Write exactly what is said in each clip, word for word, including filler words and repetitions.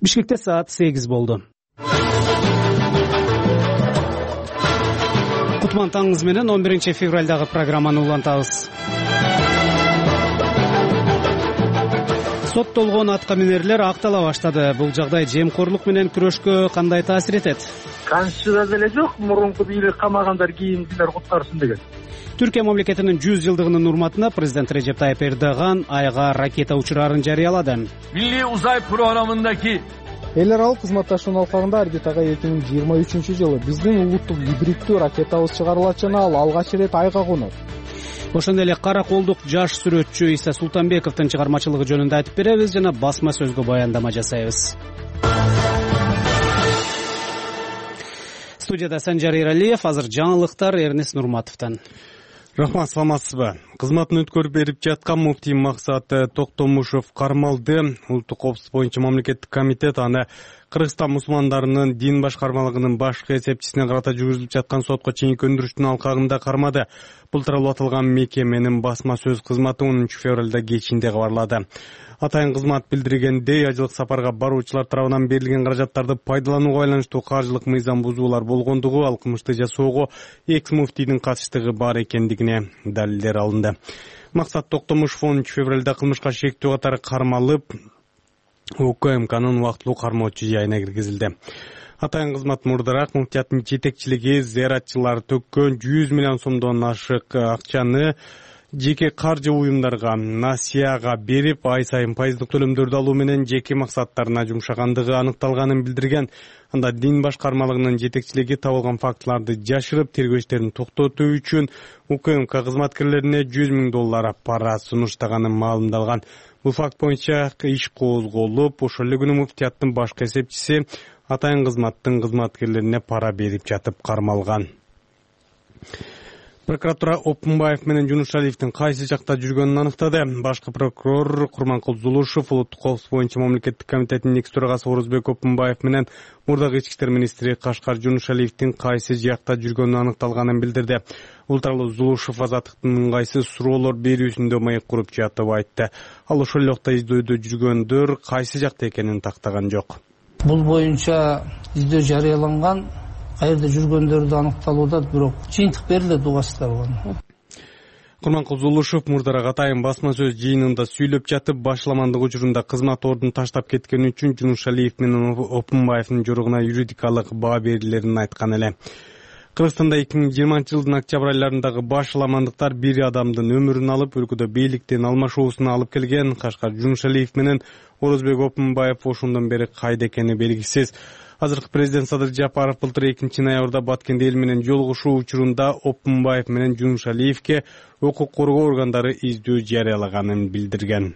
Бишкекте саат сегиз болду. Кутман таңыңыз менен он биринчи февралдагы программаны улантабыз. Соттолгон аткаминерлер актала баштады. Бул жагдай жемкорлук менен күрөшкө кандай таасир этет? Конституцияда деле жок, мурунку бийлик камагандар кийимдилер куткарсын деген. Түркия мамлекетинин жүз жылдыгынын урматына президент Режеп Тайып Эрдоган Айга ракета учурарын жарыялады. Milli Uzay Programı'ndaki эл аралык кызматташуунун алкагында орбитага эки миң жыйырма үчүнчү жылы биздин улуттук гибриддүү ракетабыз чыгарылат жана ал алгач ирет Айга конот. Ошондой эле караколдук жаш сүрөтчү Иса Султанбековдун чыгармачылыгы жөнүндө айтып беребиз жана басма сөзгө баяндама жасайбыз. Студияда Санжар Эралиев, азыр жаңылыктар Эрнес Нурматовдон. Рахмат, саламатсызбы? Кызматын өткөрүп берип жаткан муфтий Максат Токтомушев кармалды. Улуттук коопсуздук боюнча мамлекеттик комитет аны Кыргызстан мусулмандарынын дин башкармалыгынын башкы эсепчисине карата жүргүзүлүп жаткан сотко чейинки өндүрүштүн алкагында кармады. Бул тууралуу аталган мекеменин басма сөз кызматы онунчу февралда кечинде кабарлады. Атайын кызмат билдиргендей, ажылык сапарга баруучулар тарабынан берилген каражаттарды пайдаланууга байланыштуу каржылык мыйзам бузуулар болгондугу, ал кылмышты жасоого экс муфтийдин катыштыгы бар экендигине далилдер алынды. Максат Токтомушев онунчу февралда кылмышка шектүү катары кармалып, УКМКнын убактылуу кармоочу жайына киргизилди. Атайын кызмат мурдараак муфтияттын жетекчилиги зыяратчылар төккөн жүз миллион сомдон ашык акчаны жеке каржы уюмдарга, насияга берип, ай сайын пайыздык төлөмдөрдү алуу менен жеке максаттарына жумшагандыгы аныкталганын билдирген. Анда дин башкармалыгынын жетекчилиги табылган фактыларды жашырып, тергөө иштерин токтотуу үчүн УКМК кызматкерлерине жүз миң доллар пара сунуштаганын маалымдалган. Бул факт боюнча иш козголуп, ошол эле күнү муфтияттын башкы эсепчиси атайын кызматтын кызматкерлерине пара берип жатып кармалган. Прокуратура Опунбаев менен Жунушалиевдин кайсы жакта жүргөнүн аныктады. Башкы прокурор Курманкул Зулушев улуттук коопсуздук боюнча мамлекеттик комитеттин экс төрагасы Орозбек Опунбаев менен мурдагы ички иштер министри Кашкар Жунушалиевдин кайсы жакта жүргөнүн аныкталганын билдирди. Бул тууралуу Зулушев азаттыктын ыңгайсыз суроолор берүүсүндө маек куруп жатып айтты. Ал ошол жакта издөөдө жүргөндөр кайсы жакта экенин тактаган жок. Бул боюнча издөө жарыяланган, каерде жүргөндөрдү аныкталууда бирок жыйынтык берилет угасталган. Курманкул Зулушев мурдараак атайын басма сөз жыйынында сүйлөп жатып, башламандык учурунда кызмат ордун таштап кеткен үчүн Жунушалиев менен Опунбаевдин жоругуна юридикалык баа берилерин айткан эле. Кыргызстанда эки миң жыйырманчы жылдын октябрь айларындагы башламандыктар бир адамдын өмүрүн алып, өлкөдө бийликтин алмашуусуна алып келген. Кашкар Жунушалиев менен Орозбек Опунбаев ошондон бери кайда экени белгисиз. Азыркы президент Садыр Жапаров былтыр экинчи ноябрда Баткенде эл менен жолугушуу учурунда Опунбаев менен Жунушалиевке укук коргоо органдары издөө жарыялаганын билдирген.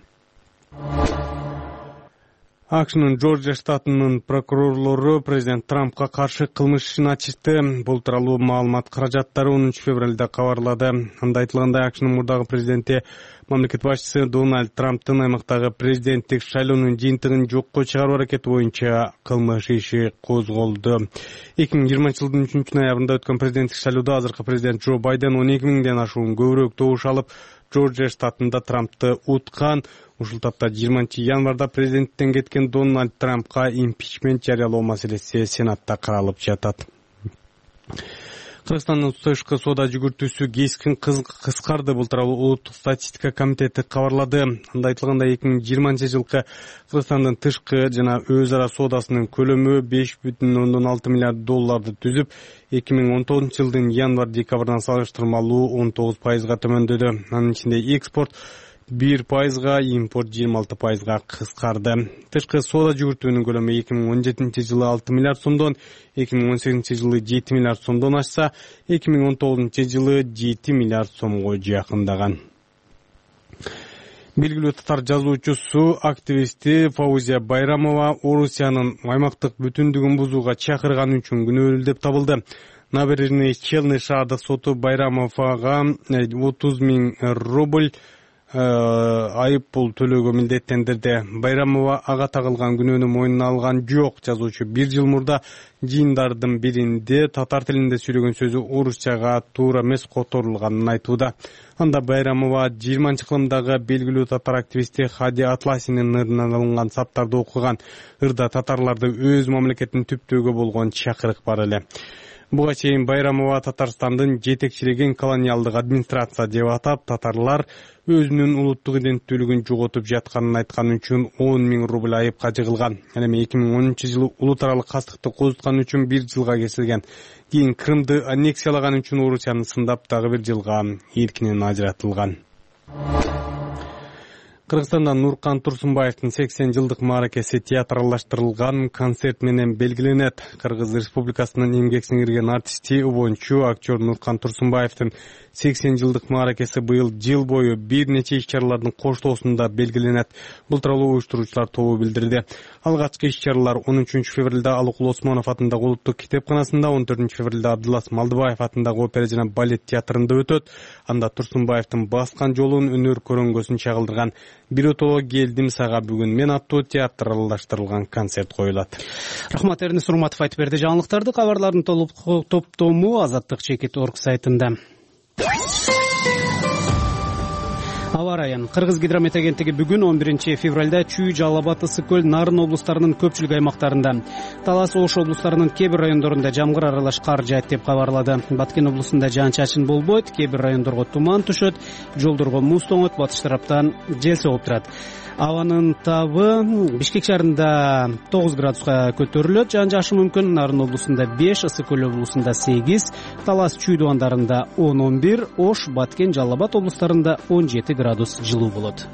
АКШнын Джорджия штатынын прокурорлору президент Трампка каршы кылмыш ишин ачышты. Бул тууралуу маалымат каражаттары онунчу февралда кабарлады. Анда айтылгандай, АКШнын мурдагы президенти мамлекет башчысы Дональд Трамптын аймактагы президенттик шайлоонун жыйынтыгын жокко чыгаруу аракети боюнча кылмыш иши козголду. эки миң жыйырманчы жылдын үчүнчү ноябрында өткөн президенттик шайлоодо азыркы президент Джо Байден он эки миңден ашуун көбүрөөк добуш алып, Джорджия штатында Трампты уткан. Ушул тапта жыйырманчы январда президенттен кеткен Дональд Трампка импичмент жарыялоо маселеси Сенатта каралып жатат. Кыргызстандын тышкы соода жүгүртүүсү кескин кыскарды. Бул тууралуу улуттук статистика комитети кабарлады. Анда айтылгандай, эки миң жыйырманчы жылкы Кыргызстандын тышкы жана өз ара соодасынын көлөмү беш бүтүн ондон алты миллиард долларды түзүп, эки миң он тогузунчу жылдын январ-декабрдан салыштырмалуу он тогуз пайызга төмөндөдү. Анын ичинде экспорт бир пайызга, импорт жыйырма алты пайызга кыскарды. Тышкы соода жүгүртүүнүн көлөмү эки миң он жетинчи жылы алты миллиард сомдон, эки миң он сегизинчи жылы жети миллиард сомдон ашса, эки миң он тогузунчу жылы жети миллиард сомго жакындаган. Белгилүү татар жазуучусу, активисти Фаузия Байрамова Орусиянын аймактык бүтүндүгүн бузууга чакырган үчүн күнөөлүү деп табылды. Набережный Челны шаардык соту Байрамовага отуз миң рубль айып пул төлөөгө милдеттендирди. Байрамова ага тагылган күнөөнү мойнуна алган жок. Жазуучу бир жыл мурда жыйындардын биринде татар тилинде сүйлөгөн сөзү орусчага туура эмес которулганын айтууда. Анда Байрамова жыйырманчы кылымдагы белгилүү татар активисти Хади Атласинин ырынан алынган саптарды окуган. Ырда татарларды өз мамлекетин түптөөгө болгон чакырык бар эле. Буга чейин Байрамова Татарстандын жетекчилеген колониалдык администрация деп атап, татарлар өзүнүн улуттук иденттүүлүгүн жоготуп жатканын айткан үчүн он миң рубль айыпка жыгылган. Эми эки миң онунчу жылы улут аралык кастыкты козуткан үчүн бир жылга кесилген. Кийин Крымды аннексиялаган үчүн Орусияны сындап дагы бир жылга эркинен ажыратылган. Кыргызстанда Нуркан Турсунбаевдин сексен жылдык мааракеси театралаштырылган концерт менен белгиленет. Кыргыз Республикасынын эмгек сиңирген артисти, обончу, актер Нуркан Турсунбаевдин сексен жылдык мааракеси быйыл жыл бою бир нече иш-чаралардын коштоосунда белгиленет. Бул тууралуу уюштуруучулар тобу билдирди. Алгачкы иш-чаралар он үчүнчү февралда Алыкул Осмонов атындагы улуттук китепканасында, он төртүнчү февралда Абдулас Малдыбаев атындагы опера жана балет театрында өтөт. Анда Турсунбаевдин баскан жолун өнөр көрөңгөсүн чагылдырган «Биротоло келдим сага бүгүн мен» аттуу театралаштырылган концерт коюлат. Рахмат, Эрнис Урматов айтып берди. Жаңылыктарды кабарлардын толук топтому Азаттык чекит точка орг сайтында. Аба райын. Кыргыз гидромет агенттиги бүгүн он биринчи февралда Чүй, Жалал Абад, Ысык көл, Нарын облустарынын көпчүлүк аймактарында, Талас, Ош облустарынын кээ бир райондорунда жамгыр аралаш кар жаат деп кабарлады. Баткен облусунда жаан-чачын болбойт, кээ бир райондорго туман түшөт, жолдорго муз тоңот, батыш тараптан жел согуп турат. Абанын табы Бишкек шаарында тогуз градуска көтөрүлөт, жаан-жашы мүмкүн. Нарын облусунда беш, Ысык көл облусунда сегиз, Талас, Чүй дубандарында он он бир, Ош, Баткен, Жалал Абад облустарында он жети градус жылуу болот.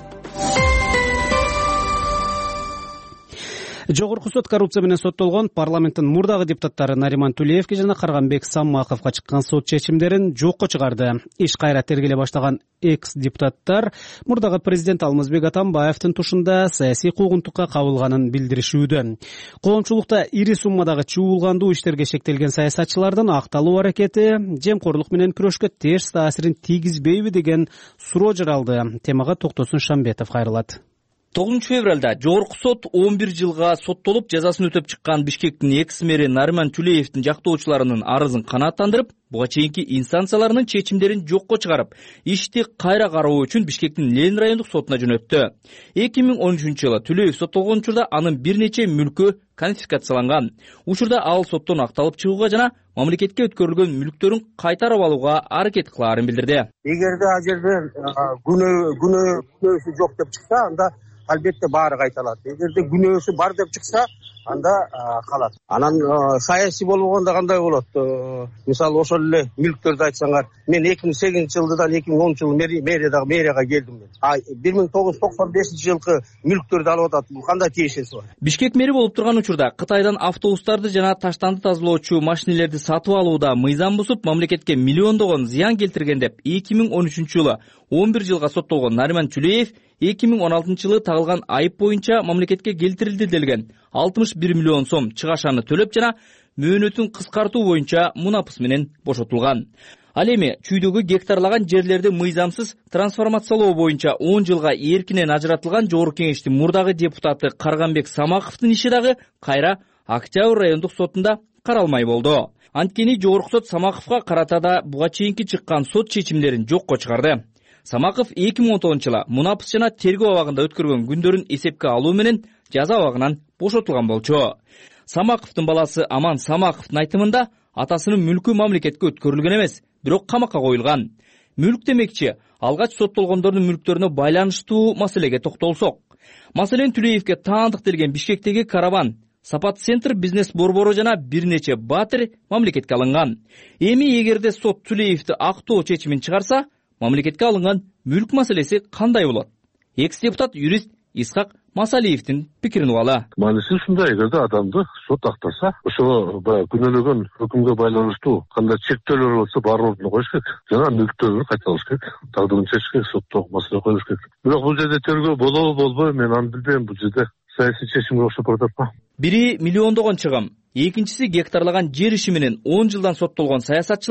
Жогорку сот коррупция менен соттолгон парламенттин мурдагы депутаттары Нариман Тулеевке жана Карганбек Самаковго чыккан сот чечимдерин жокко чыгарды. Иш кайра тергеле баштаган экс-депутаттар мурдагы президент Алмазбек Атамбаевдин тушунда саясий куугунтукка кабылганын билдиришүүдө. Коомчулукта ири суммадагы чуулгандуу иштерге шектелген саясатчылардын акталуу аракети жемкорлук менен күрөшкө терс таасирин тийгизбейби деген суроо жаралды. Темага Токтосун Шамбетов кайрылат. тогузунчу февралда Жогорку сот он бир жылга соттолуп жазасын өтөп чыккан Бишкектин экс-мэри Нариман Тулеевдин жактоочуларынын арызын канааттандырып, буга чейинки инстанцияларынын чечимдерин жокко чыгарып, ишти кайра кароо үчүн Бишкектин Ленин райондук сотуна жөнөттү. эки миң он үчүнчү жылы Тулеев соттолгон учурда анын бир нече мүлкү конфискацияланган. Учурда ал соттон акталып чыгууга жана мамлекетке өткөрүлгөн мүлктөрүн кайтарып алууга аракет кылаарын билдирди. Эгерде ал жерде күнөө күнөөсү жок деп чыкса, анда албетте баары кайталат. Эгерде күнөөсү бар деп чыкса, анда калат. Анан саясий болгондо кандай болот? Мисалы ошол эле мүлктөрдү айтсаңар, мен эки миң сегизинчи жылдан эки миң онунчу жылы мэрияга мэрияга келдим мен. А бир миң тогуз жүз токсон бешинчи жылкы мүлктөрдү алып атат. Бул кандай тиешеси бар? Бишкек мэри болуп турган учурда Кытайдан автобустарды жана таштанды тазалоочу машинелерди сатып алууда мыйзам бузуп, мамлекетке миллиондогон зыян келтирген деп эки миң он үчүнчү жылы он бир жылга соттолгон Нариман Тулеев эки миң он алтынчы жылы тагылган айып боюнча мамлекетке келтирилди делген алтымыш бир миллион сом чыгашаны төлөп жана мөөнөтүн кыскартуу боюнча мунапыс менен бошотулган. Ал эми Чүйдөгү гектарлаган жерлерди мыйзамсыз трансформациялоо боюнча он жылга эркинен ажыратылган Жогорку кеңештин мурдагы депутаты Карганбек Самаковдун иши дагы кайра Октябрь райондук сотунда каралмай болду. Анткени Жогорку сот Самаковго карата да буга чейинки чыккан сот чечимдерин жокко чыгарды. Самаков эки миң он тогузунчу жылы мунапыс жана тергөө абагында өткөргөн күндөрүн эсепке алуу менен жаза абагынан бошотулган болчу. Самаковдун баласы Аман Самаковдун айтымында атасынын мүлкү мамлекетке өткөрүлгөн эмес, бирок камакка коюлган. Мүлк демекчи, алгач соттолгондордун мүлктөрүнө байланыштуу маселеге токтолсок. Маселен Тулеевке таандыктелген Бишкектеги караван, Сапат центр бизнес борбору жана бир нече батир мамлекетке алынган. Эми эгерде сот Тулеевди актоо чечимин чыгарса, мамлекетке алынган мүлк маселеси кандай болот? Экс-депутат юрист Исхак Масалиевдин пикирин угалы. Мааниси ушундай, эгерде адамды сот актаса, ошо күнөөлөгөн өкүмгө байланыштуу кандай чектөөлөр болсо баарын ордуна коюш керек. Жана мүлктөрүн кайтарыш керек, тагдырын чечиш керек, сотто маселе коюш керек. Бирок бул жерде тергөө болобу болбойбу, мен аны билбейм. Бул жерде саясий чечимге окшоп баратат. Бири миллиондогон чыгым, экинчиси гектарлаган жер иши менен он жылдан соттолгон саясатчылар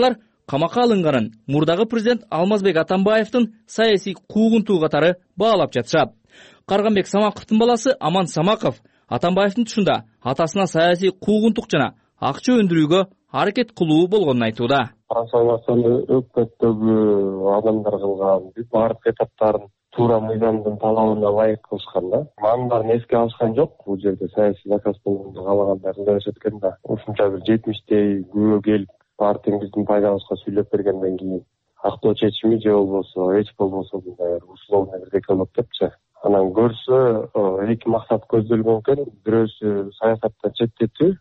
камакка алынганын мурдагы президент Алмазбек Атамбаевдин саясий куугунтугу катары баалап жатышат. Карганбек Самаковдун баласы Аман Самаков Атамбаевдин тушунда атасына саясий куугунтук жана акча өндүрүүгө аракет кылуу болгонун айтууда. Трансформацияны өкмөттөгү адамдар кылган баардык этаптарын туура мыйзамдын талабына ылайык кылышкан да. Манын баарын эске алышкан жок. Бул жерде саясий заказ болгонду каалагандар ылдаш өткөн да. Ушунча бир жетимиштей күбө келип партиябыздын пайдабызга сүйлөп бергенден кийин актоо чечими же болбосо эч болбосо мындай условный бирдеке болот депчи. Анан көрсө эки максат көздөлгөн экен. Бирөөсү саясаттан четтетүү,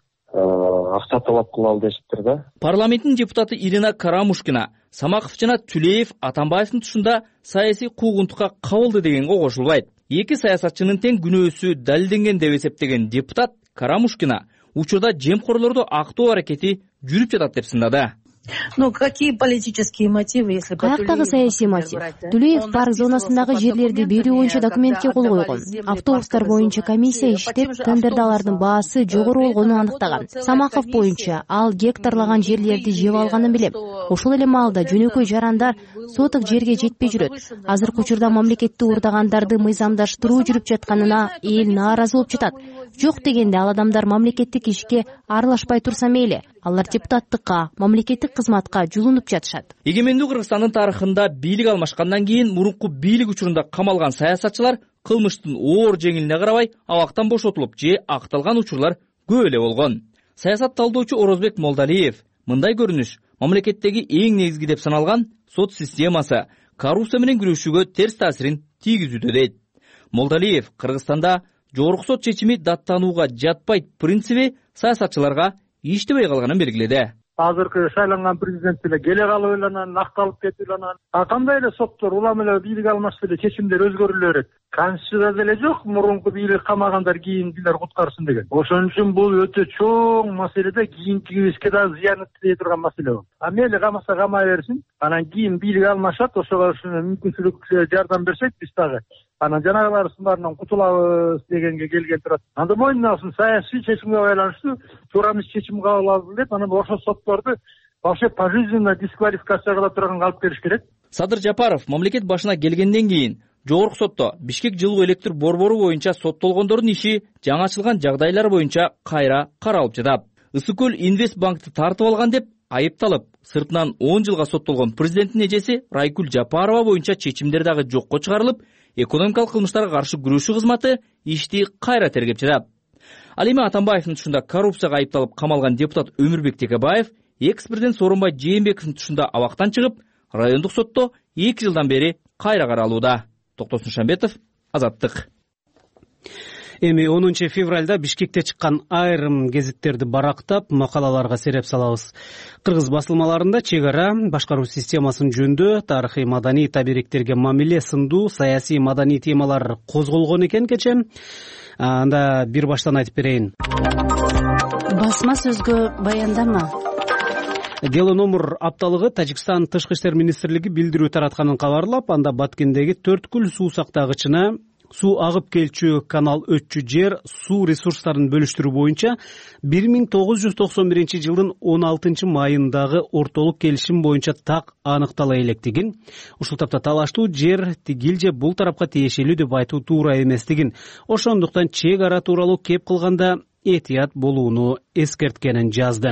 акча талап кылалы дешиптир да. Парламенттин депутаты Ирина Карамушкина Самаков жана Түлеев Атамбаевдин тушунда саясий куугунтукка кабылды дегенге кошулбайт. Эки саясатчынын тең күнөөсү далилденген деп эсептеген депутат Карамушкина учурда жемкорлорду актоо аракети жүрүп жатат деп сындады. Ну, какие политические мотивы, если Каяктагы саясий мотив? Түлеев парк зонасындагы жерлерди берүү боюнча документке кол койгон. Автобустар боюнча комиссия иштеп, тендерде алардын баасы жогору болгонун аныктаган. Самаков боюнча ал гектарлаган жерлерди жеп алганын билем. Ошол эле маалда жөнөкөй жарандар соток жерге жетпей жүрөт. Азыркы учурда мамлекетти уурдагандарды мыйзамдаштыруу жүрүп жатканына эл нааразы болуп жатат. Жок дегенде ал адамдар мамлекеттик ишке аралашпай турса мейли. Алар депутаттыкка, мамлекеттик кызматка жулунуп жатышат. Эгемендүү Кыргызстандын тарыхында бийлик алмашкандан кийин мурунку бийлик учурунда камалган саясатчылар кылмыштын оор жеңилине карабай абактан бошотулуп же акталган учурлар көп эле болгон. Саясат талдоочу Орозбек Молдалиев мындай көрүнүш мамлекеттеги эң негизги деп саналган сот системасы коррупция менен күрөшүүгө терс таасирин тийгизүүдө дейт. Молдалиев Кыргызстанда жогорку сот чечими даттанууга жатпайт принциби саясатчыларга иштебей калганын белгиледи. Азыркы шайланган президент деле келе калып эле анан акталып кетип эле анан а кандай эле соттор улам эле бийлик алмашты эле чечимдер өзгөрүлө берет. Конституцияда деле жок мурунку бийлик камагандар кийинкилер куткарсын деген. Ошон үчүн бул өтө чоң маселеде кийинкибизге да зыян тие турган маселе болот. А мейли камаса камай берсин, анан кийин бийлик алмашат, ошого мүмкүнчүлүк жардам берсек биз дагы анан жанагылардын баарынан кутулабыз дегенге келген турат. Анда мойнуна алсын, саясий чечимге байланыштуу туура эмес чечим кабыл алды деп, анан ошол сотторду вообще пожизненно дисквалификация кыла турган алып бериш керек. Садыр Жапаров мамлекет башына келгенден кийин жогорку сотто Бишкек жылуу электр борбору боюнча соттолгондордун иши жаңачылган жагдайлар боюнча кайра каралып жатат. Ысык көл Инвестбанкты тартып алган деп айыпталып, сыртынан он жылга соттолгон президенттин эжеси Райкүл Жапарова боюнча чечимдер дагы жокко чыгарылып, экономикалык кылмыштарга каршы күрөшүү кызматы ишти кайра тергеп жатат. Ал эми Атамбаевдин тушунда коррупцияга айыпталып камалган депутат Өмүрбек Текебаев экс-президент Сооронбай Жээнбековдин тушунда абактан чыгып, райондук сотто эки жылдан бери кайра каралууда. Токтосун Шамбетов, Азаттык. Эми онунчу февралда Бишкекте чыккан айрым гезиттерди барактап, макалаларга сереп салабыз. Кыргыз басылмаларында чек ара, башкаруу системасын жөндөө, тарыхый маданий табириктерге мамиле сындуу саясий маданий темалар козголгон экен кече. Анда бир баштан айтып берейин. Басма сөзгө баяндама. Дело номер апталыгы Тажикстан Тышкы иштер министрлиги билдирүү таратканын кабарлап, анда Баткендеги Төрткүл суу сактагычына суу агып келчү канал өтчү жер суу ресурстарын бөлүштүрүү боюнча бир миң тогуз жүз токсон биринчи жылдын он алтынчы майындагы ортолук келишим боюнча так аныктала электигин, ушул тапта талаштуу жер тигил же бул тарапка тиешелүү деп айтуу туура эместигин, ошондуктан чек ара тууралуу кеп кылганда этият болууну эскерткенин жазды.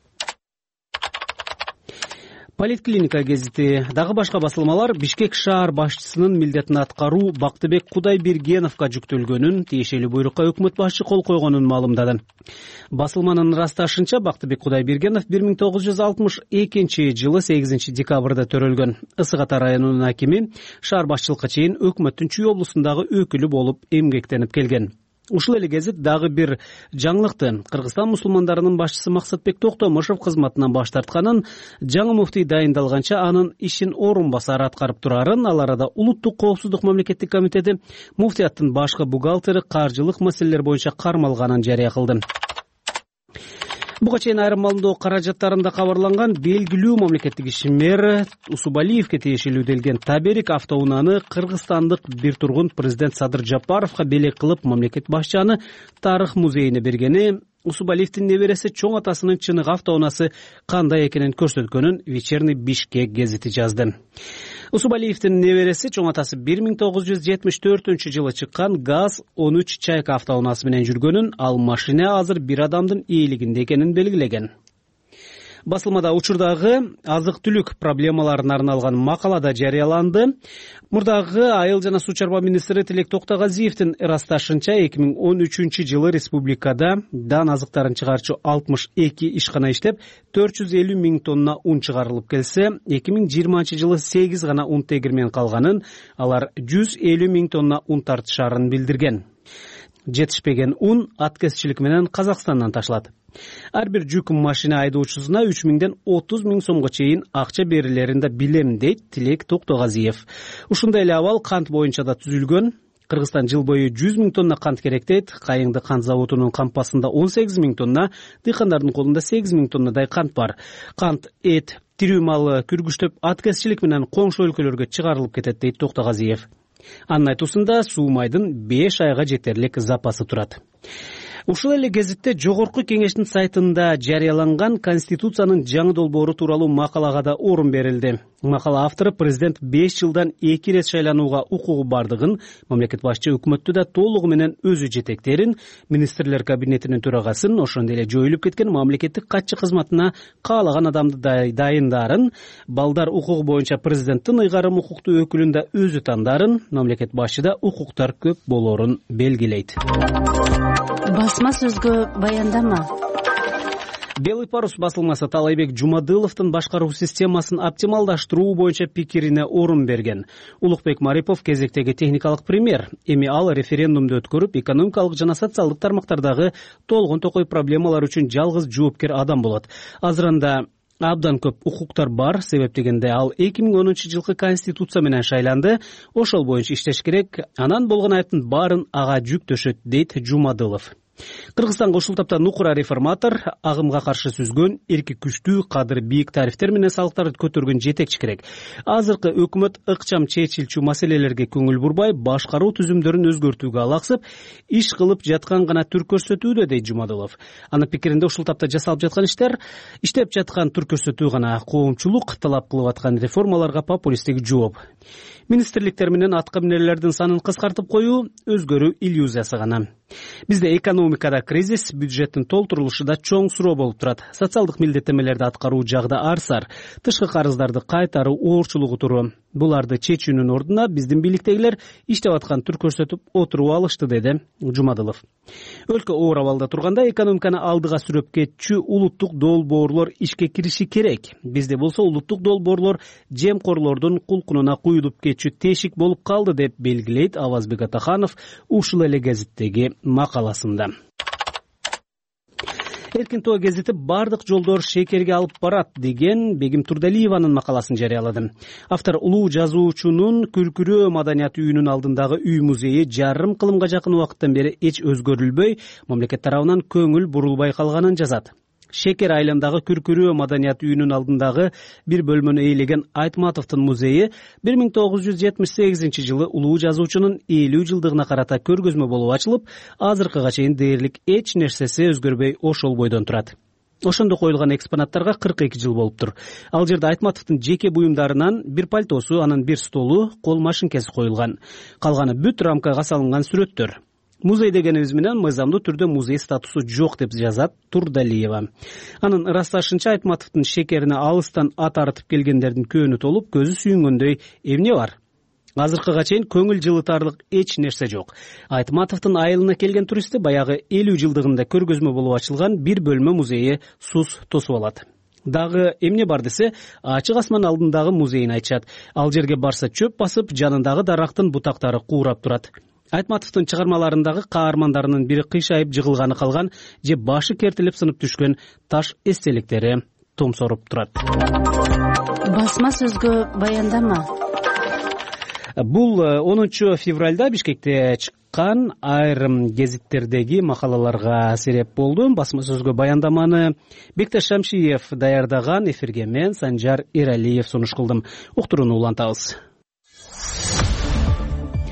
Политклиника гезити дагы башка басылмалар Бишкек шаар башчысынын милдетин аткаруу Бактыбек Кудайбергеновго жүктөлгөнүн, тиешелүү буйрукка өкмөт башчы кол койгонун маалымдады. Басылманын ырасташынча Бактыбек Кудайбергенов бир миң тогуз жүз алтымыш экинчи жылы сегизинчи декабрда төрөлгөн. Ысык Ата районунун акими, шаар башчылыкка чейин өкмөттүн Чүй облусундагы өкүлү болуп эмгектенип келген. Ушул эле гезит дагы бир жаңылыкты. Кыргызстан мусулмандарынын башчысы Максатбек Токтомушев кызматынан баш тартканын, жаңы муфтий дайындалганча анын ишин орун басары аткарып турарын, ал арада Улуттук коопсуздук мамлекеттик комитети муфтияттын башкы бухгалтери каржылык маселелер боюнча кармалганын жарыя кылды. Буга чейин айрым малымдоо каражаттарында кабарланган белгилүү мамлекеттик ишмер Усубалиевке тиешелүү делген таберик автоунааны кыргызстандык бир тургун президент Садыр Жапаровго белек кылып мамлекет башчыны тарых музейине бергени Усубалиевдин небереси чоң атасынын чыныгы автоунаасы кандай экенин көрсөткөнүн Вечерний Бишкек гезити жазды. Усубалиевдин небереси чоң атасы бир миң тогуз жүз жетимиш төртүнчү жылы чыккан ГАЗ он үч Чайка автоунаасы менен жүргөнүн, ал машина азыр бир адамдын ээлигинде экенин белгилеген. Басылмада учурдагы азык-түлүк проблемаларына арналган макала да жарыяланды. Мурдагы айыл жана суу чарба министри Тилек Токтогазиевдин ырасташынча эки миң он үчүнчү жылы республикада дан азыктарын чыгарчу алтымыш эки ишкана иштеп, төрт жүз элүү миң тонна ун чыгарылып келсе, эки миң жыйырманчы жылы сегиз гана ун тегирмен калганын, алар жүз элүү миң тонна ун тартышарын билдирген. Жетишпеген ун аткезчилик менен Казакстандан ташылат. Ар бир жүк машина айдоочусуна үч миңден отуз миң сомго чейин акча берилерин да билем, дейт Тилек Токтогазиев. Ушундай эле абал кант боюнча да түзүлгөн. Кыргызстан жыл бою жүз миң тонна кант керек дейт. Кайыңды кант заводунун кампасында он сегиз миң тонна, дыйкандардын колунда сегиз миң тоннадай кант бар. Кант, эт, тирүү малы күргүчтөп аткезчилик менен коңшу өлкөлөргө чыгарылып кетет, дейт Токтогазиев. Анын айтуусунда суу майдын беш айга жетерлик запасы турат. Ушул эле гезитте Жогорку Кеңештин сайтында жарыяланган Конституциянын жаңы долбоору тууралуу макалага да орун берилди. Макала автору президент беш жылдан эки ирет шайланууга укугу бардыгын, мамлекет башчы өкмөттү да толугу менен өзү жетектерин, министрлер кабинетинин төрагасын, ошондой эле жоюлуп кеткен мамлекеттик катчы кызматына каалаган адамды дайындарын, балдар укугу боюнча президенттин ыйгарым укуктуу өкүлүн да өзү тандарын, мамлекет башчыда укуктар көп болоорун белгилейт. Басма сөзгө баяндама. Белый парус басылмасы Таалайбек Жумадыловдун башкаруу системасын оптималдаштыруу боюнча пикирине орун берген. Улукбек Марипов кезектеги техникалык премьер. Эми ал референдумду өткөрүп, экономикалык жана социалдык тармактардагы толгон токой проблемалар үчүн жалгыз жоопкер адам болот. Азырында абдан көп укуктар бар, себеп дегенде ал эки миң онунчу жылкы конституция менен шайланды, ошол боюнча иштеш керек, анан болгон айыптын баарын ага жүктөшөт, дейт Жумадылов. Кыргызстанга ушул тапта нукура реформатор, агымга каршы сүзгөн, эрки күчтүү, кадыр бийик тарифтер менен салыктарды көтөргөн жетекчи керек. Азыркы өкмөт ыкчам чечилчү маселелерге көңүл бурбай, башкаруу түзүмдөрүн өзгөртүүгө алаксып, иш кылып жаткан гана түр көрсөтүүдө, дейт Жумадылов. Анын пикиринде ушул тапта жасалып жаткан иштер, иштеп жаткан түр көрсөтүү гана, коомчулук талап кылып аткан реформаларга популисттик жооп. Министрликтер менен аткаминерлердин санын кыскартып коюу өзгөрүү иллюзиясы гана. Бизде экономикада кризис, бюджеттин толтурулушу да чоң суроо болуп турат. Социалдык милдеттемелерди аткаруу жагда арсар, тышкы карыздарды кайтаруу оорчулугу туруу. Буларды чечүүнүн ордуна биздин бийликтегилер иштеп аткан түр көрсөтүп отуруп алышты, деди Жумадылов. Өлкө оор абалда турганда экономиканы алдыга сүрөп кетчү улуттук долбоорлор ишке кириши керек. Бизде болсо улуттук долбоорлор жемкорлордун кулкунуна куюлуп кетчү тешик болуп калды, деп белгилейт Авазбек Атаханов ушул эле гезиттеги макаласында. Эркин тоо гезити бардык жолдор шекерге алып барат деген Бегим Турдалиеванын макаласын жарыялады. Автор улуу жазуучунун Күркүрөө маданият үйүнүн алдындагы үй музейи жарым кылымга жакын убакыттан бери эч өзгөрүлбөй, мамлекет тарабынан көңүл бурулбай калганын жазат. Шекер айылындагы Күркүрөө маданият үйүнүн алдындагы бир бөлмөнү ээлеген Айтматовдун музейи бир миң тогуз жүз жетимиш сегизинчи жылы улуу жазуучунун элүү жылдыгына карата көргөзмө болуп ачылып, азыркыга чейин дээрлик эч нерсеси өзгөрбөй ошол бойдон турат. Ошондо коюлган экспонаттарга кырк эки жыл болуптур. Ал жерде Айтматовдун жеке буюмдарынан бир пальтосу, анан бир столу, кол машинкеси коюлган. Калганы бүт рамкага салынган сүрөттөр. Музей дегенибиз менен мыйзамдуу түрдө музей статусу жок, деп жазат Турдалиева. Анын ырасташынча Айтматовдун шекерине алыстан ат арытып келгендердин көөнү толуп, көзү сүйүнгөндөй эмне бар? Азыркыга чейин көңүл жылытарлык эч нерсе жок. Айтматовдун айылына келген туристти баягы элүү жылдыгында көргөзмө болуп ачылган бир бөлмө музейи сус тосуп алат. Дагы эмне бар десе, ачык асман алдындагы музейин айтышат. Ал жерге барса чөп басып, жанындагы дарактын бутактары куурап турат. Айтматовдун чыгармаларындагы каармандарынын бири кыйшайып жыгылганы калган же башы кертилип сынып түшкөн таш эстеликтери томсоруп турат. Басма сөзгө баяндама. Бул онунчу февралда Бишкекте чыккан айрым гезиттердеги макалаларга себеп болду. Басма сөзгө баяндаманы Бектеш Шамшиев даярдаган, эфирге мен Санжар Эралиев сунуш кылдым. Уктурууну улантабыз.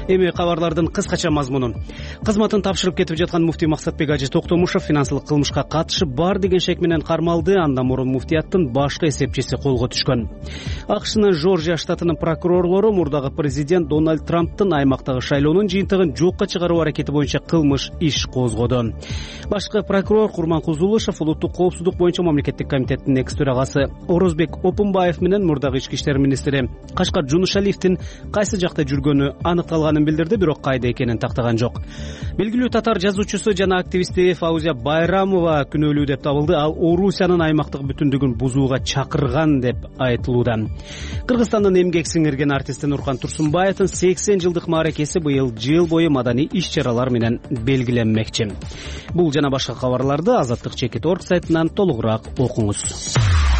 Эми кабарлардын кыскача мазмуну. Кызматын тапшырып кетип жаткан муфтий Максатбек Ажы Токтомушев финансылык кылмышка катышы бар деген шек менен кармалды. Андан мурун муфтияттын башкы эсепчиси колго түшкөн. АКШнын Жоржия штатынын прокурорлору мурдагы президент Дональд Трамптын аймактагы шайлоонун жыйынтыгын жокко чыгаруу аракети боюнча кылмыш иш козгоду. Башкы прокурор Курман Кузулушев улуттук коопсуздук боюнча мамлекеттик комитеттин экс төрагасы Орозбек Опунбаев менен мурдагы ички иштер министри Кашкар Жунушалиевдин кайсы жакта жүргөнү аныкталганын билдирди, бирок кайда экенин тактаган жок. Белгилүү татар жазуучусу жана активисти Фаузия Байрамова күнөөлүү деп табылды. Ал Орусиянын аймактык бүтүндүгүн бузууга чакырган деп айтылууда. Кыргызстандын эмгек сиңирген артисти Нуркан Турсунбаевдин сексен жылдык мааракеси быйыл жыл бою маданий иш-чаралар менен белгиленмекчи. Бул жана башка кабарларды Азаттык чекит точка орг сайтынан толугураак окуңуз.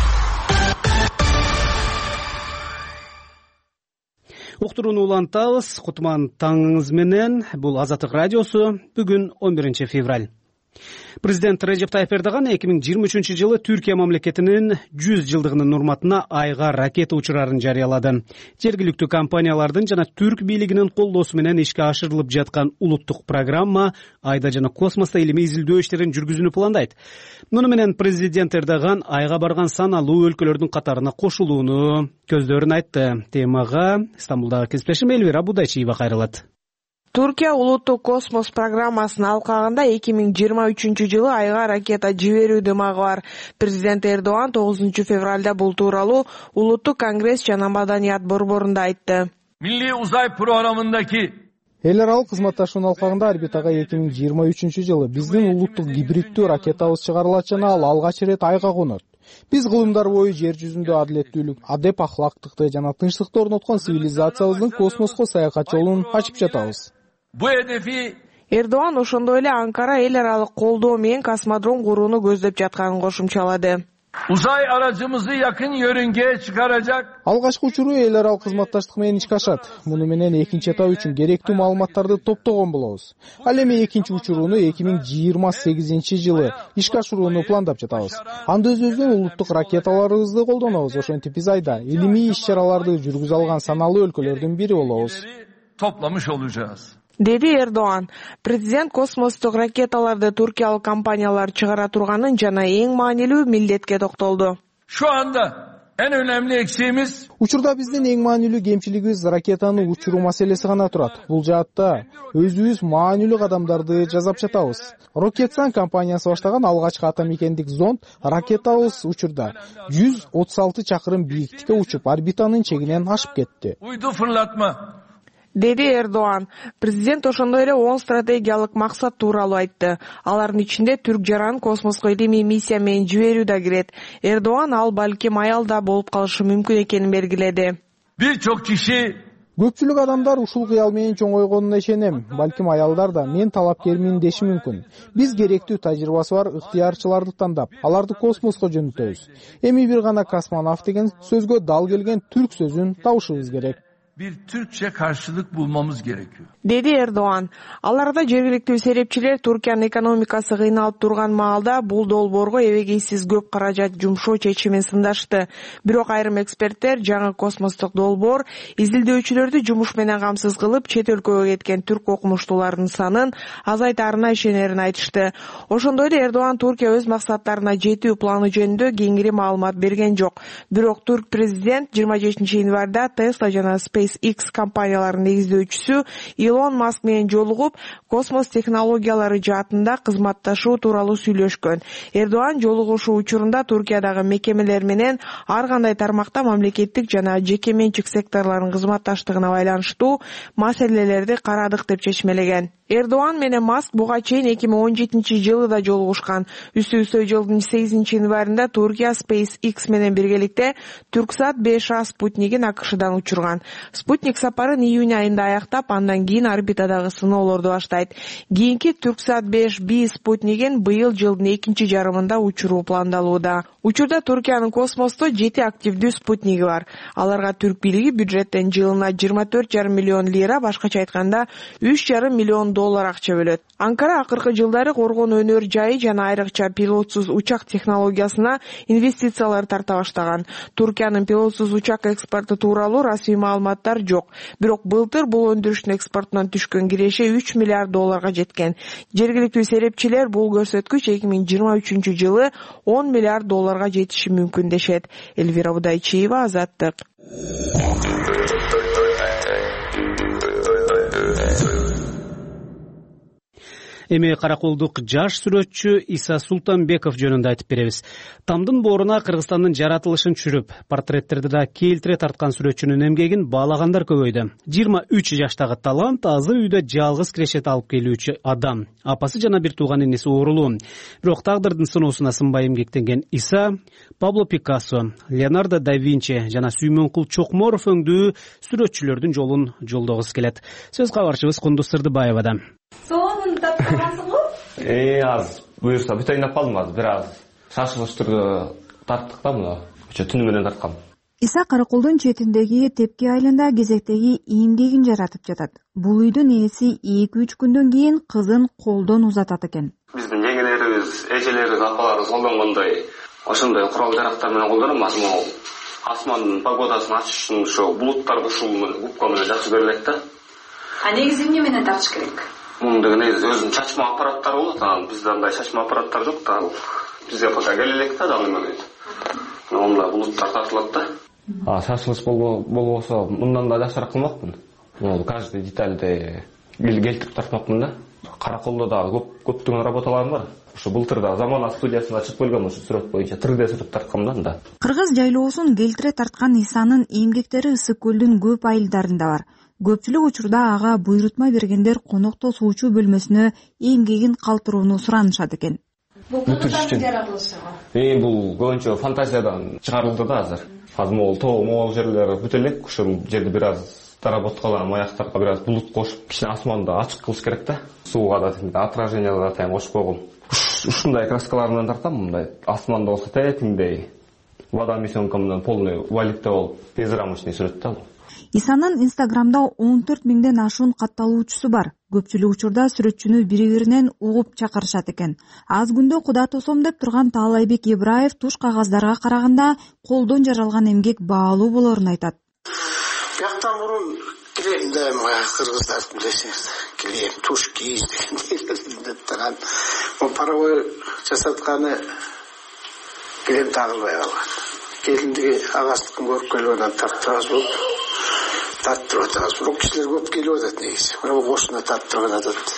Уктурууну улантабыз. Кутман таңыңыз менен. Бул Азаттык радиосу. Бүгүн он биринчи февраль. Президент Режеп Тайып Эрдоган эки миң жыйырма үчүнчү жылы Түркия мамлекетинин жүз жылдыгынын урматына айга ракета учурарын жарыялады. Жергиликтүү компаниялардын жана түрк бийлигинин колдоосу менен ишке ашырылып жаткан улуттук программа айда жана космосто илимий изилдөө иштерин жүргүзүүнү пландайт. Муну менен президент Эрдоган айга барган саналуу өлкөлөрдүн катарына кошулууну көздөрүн айтты. Темага Стамбулдагы кесиптешим Элвира Будайчиева кайрылат. Түркия улуттук космос программасынын алкагында эки миң жыйырма үчүнчү жылы айга ракета жиберүү дымагы бар. Президент Эрдоган тогузунчу февралда бул тууралуу улуттук конгресс жана маданият борборунда айтты. Milli Uzay Programı'ndaki эл аралык кызматташуунун алкагында орбитага эки миң жыйырма үчүнчү жылы биздин улуттук гибриддүү ракетабыз чыгарылат жана ал алгач ирет айга конот. Биз кылымдар бою жер жүзүндө адилеттүүлүк, адеп, ахлактыкты жана тынчтыкты орноткон цивилизациябыздын космоско саякат жолун ачып жатабыз. Bu hedefi Эрдоган ошондой эле Анкара эл аралык колдоо менен космодром курууну көздөп жатканын кошумчалады. uzay aracımızı yakın yörüngeye çıkaracak. Алгачкы учуру эл аралык кызматташтык менен ишке ашат. Муну менен экинчи этап үчүн керектүү маалыматтарды топтогон болобуз. Ал эми экинчи учуруну эки миң жыйырма сегизинчи жылы ишке ашырууну пландап жатабыз. Анда өзүбүздүн улуттук ракеталарыбызды колдонобуз. Ошентип биз айда илимий иш-чараларды жүргүзө алган саналуу өлкөлөрдүн бири болобуз. Toplamış olacağız. Деди Эрдоган. Президент космостук ракеталарды туркиялык компаниялар чыгара турганын жана эң маанилүү милдетке токтолду. Şu anda en önemli eksiğimiz Учурда биздин эң маанилүү кемчилигибиз ракетаны учуруу маселеси гана турат. Бул жаатта өзүбүз маанилүү кадамдарды жасап жатабыз. Рокетсан компаниясы баштаган алгачкы атомикендик зонд ракетабыз учурда жүз отуз алты чакырым бийиктикке учуп орбитанын чегинен ашып кетти. Uydu fırlatma. Деди Эрдоган. Президент ошондой эле он стратегиялык максат тууралуу айтты. Алардын ичинде түрк жаранын космоско илимий миссия менен жиберүү да кирет. Эрдоган ал балким аялда болуп калышы мүмкүн экенин белгиледи. Birçok kişi Көпчүлүк адамдар ушул кыял менен чоңойгонуна ишенем. Балким аялдар да мен талапкермин деши мүмкүн. Биз керектүү тажрыйбасы бар ыктыярчыларды тандап, аларды космоско жөнөтөбүз. Эми бир гана космонавт деген сөзгө дал келген түрк сөзүн табышыбыз керек. bir Türkçe karşılık bulmamız gerekiyor. Деди Эрдоган. Аларда жергиликтүү серепчилер Туркиянын экономикасы кыйналып турган маалда бул долбоорго эбегейсиз көп каражат жумшоо чечимин сындашты. Бирок айрым эксперттер жаңы космостук долбоор изилдөөчүлөрдү жумуш менен камсыз кылып, чет өлкөгө кеткен түрк окумуштуулардын санын азайтаарына ишенерин айтышты. Ошондой эле Эрдоган Туркия өз максаттарына жетүү планы жөнүндө кеңири маалымат берген жок. Бирок турк президент жыйырма жетинчи январда Tesla жана SpaceX компанияларынын негиздөөчүсү Илон Маск менен жолугуп, космос технологиялары жаатында кызматташуу тууралуу сүйлөшкөн. Эрдоган жолугушуу учурунда Туркиядагы мекемелер менен ар кандай тармакта мамлекеттик жана жеке менчик секторлордун кызматташтыгына байланыштуу маселелерди карадык деп чечмелеген. Эрдоган менен Маск буга чейин эки миң он жетинчи жылы да жолугушкан. Үстү-үстө жылдын сегизинчи январында Туркия SpaceX менен биргеликте Түрксат беш А спутнигин АКШдан учурган. Спутник сапарын июнь айында аяктап, андан кийин орбитадагы сыноолорду баштайт. Кийинки Түрксат беш Би спутнигин быйыл жылдын экинчи жарымында учуруу пландалууда. Учурда Туркиянын космосто жети активдүү спутниги бар. Аларга түрк бийлиги бюджеттен жылына жыйырма төрт жарым миллион лира, башкача айтканда үч жарым миллион доллар акча бөлөт. Анкара акыркы жылдары коргон өнөр жайы жана айрыкча пилотсуз учак технологиясына инвестициялар тарта баштаган. Туркиянын пилотсуз учак экспорту тууралуу расмий маалымат маалыматтар жок. Бирок былтыр бул өндүрүштүн экспортунан түшкөн киреше үч миллиард долларга жеткен. Жергиликтүү серепчилер бул көрсөткүч эки миң жыйырма үчүнчү жылы он миллиард долларга жетиши мүмкүн дешет. Элвира Будайчиева, Азаттык. Эми караколдук жаш сүрөтчү Иса Султанбеков жөнүндө айтып беребиз. Тамдын бооруна Кыргызстандын жаратылышын түшүрүп, портреттерди да келтире тарткан сүрөтчүнүн эмгегин баалагандар көбөйдү. жыйырма үч жаштагы талант азыр үйдө жалгыз кирешет алып келүүчү адам. Апасы жана бир тууган иниси оорулуу. Бирок тагдырдын сыноосуна сынбай эмгектенген Иса, Пабло Пикассо, Леонардо да Винчи жана Сүймөнкул Чокморов өңдүү сүрөтчүлөрдүн жолун жолдогусу келет. Сөз кабарчыбыз Кундуз Сырдыбаевадан. Сонун таптыргансың го? Э, аз буюрса бүт ойноп калдым, аз бир аз шашылыш түрдө тарттык да муну. Ошо түнү менен тарткам. Иса Караколдун четиндеги Тепки айылында кезектеги эмгегин жаратып жатат. Бул үйдүн ээси эки үч күндөн кийин кызын колдон узатат экен. Биздин жеңелерибиз, эжелерибиз, апаларыбыз колдонгондой ошондой курал жарактар менен колдонот. Могу асмандын погодасын ачыш үчүн ошо булуттарды ушул менен губка менен жакшы берилет да. А негизи эмне менен тартыш керек? Мунун деген негизи өзүнүн чачма аппараттары болот. Анан бизде андай чачма аппараттар жок да. Бизге пока келе элек да дагы менен. Онда булуттар тартылат да. А шашылыш болбосо мындан да жакшыраак кылмакмын. Могу каждый детальди келтирип тартмакмын да. Караколдо дагы көп көптөгөн работаларым бар. Ошо былтыр да Замана студиясында чыгып келгем, ошо сүрөт боюнча три дэ сүрөт тарткам да анда. Кыргыз жайлоосун келтире тарткан Исанын эмгектери Ысык көлдүн көп айылдарында бар. Көпчүлүк учурда ага буйрутма бергендер конокто суучу бөлмөсүнө эмгегин калтырууну суранышат экен. Бул кыргыздын жаратылышыгы. Э, бул көбүнчө фантазиядан чыгарылды да азыр. Азыр могул тоо могул жерлери бүт элек, ошол жерди бир аз доработкаланып, аяктарга бир аз булут кошуп, кичине асманды ачык кылыш керек да. Сууга да отражение да тайм кошуп койгом. Ушундай краскалар менен тартам, мындай асманда болсо тетиңдей, водомесенка менен полный валикте болуп, безрамочный сүрөт да. Исанын Инстаграмда он төрт миңден ашуун катталуучусу бар. Көпчүлүк учурда сүрөтчүнү бири-биринен угуп чакырышат экен. Аз күндө куда тосом деп турган Таалайбек Ибраев туш кагаздарга караганда колдон жаралган эмгек баалуу болорун айтат. Бияктан мурун килем да кыргыздар билесиңиз, килем туш кийиз дегендей турган. Паровой жасатканы килем тагылбай калган. Келиндиги агастыкын көрүп келип таптырабыз болуп тарттырып атабыз. Бирок кишилер көп келип атат негизи. Бирок кошуна тарттырып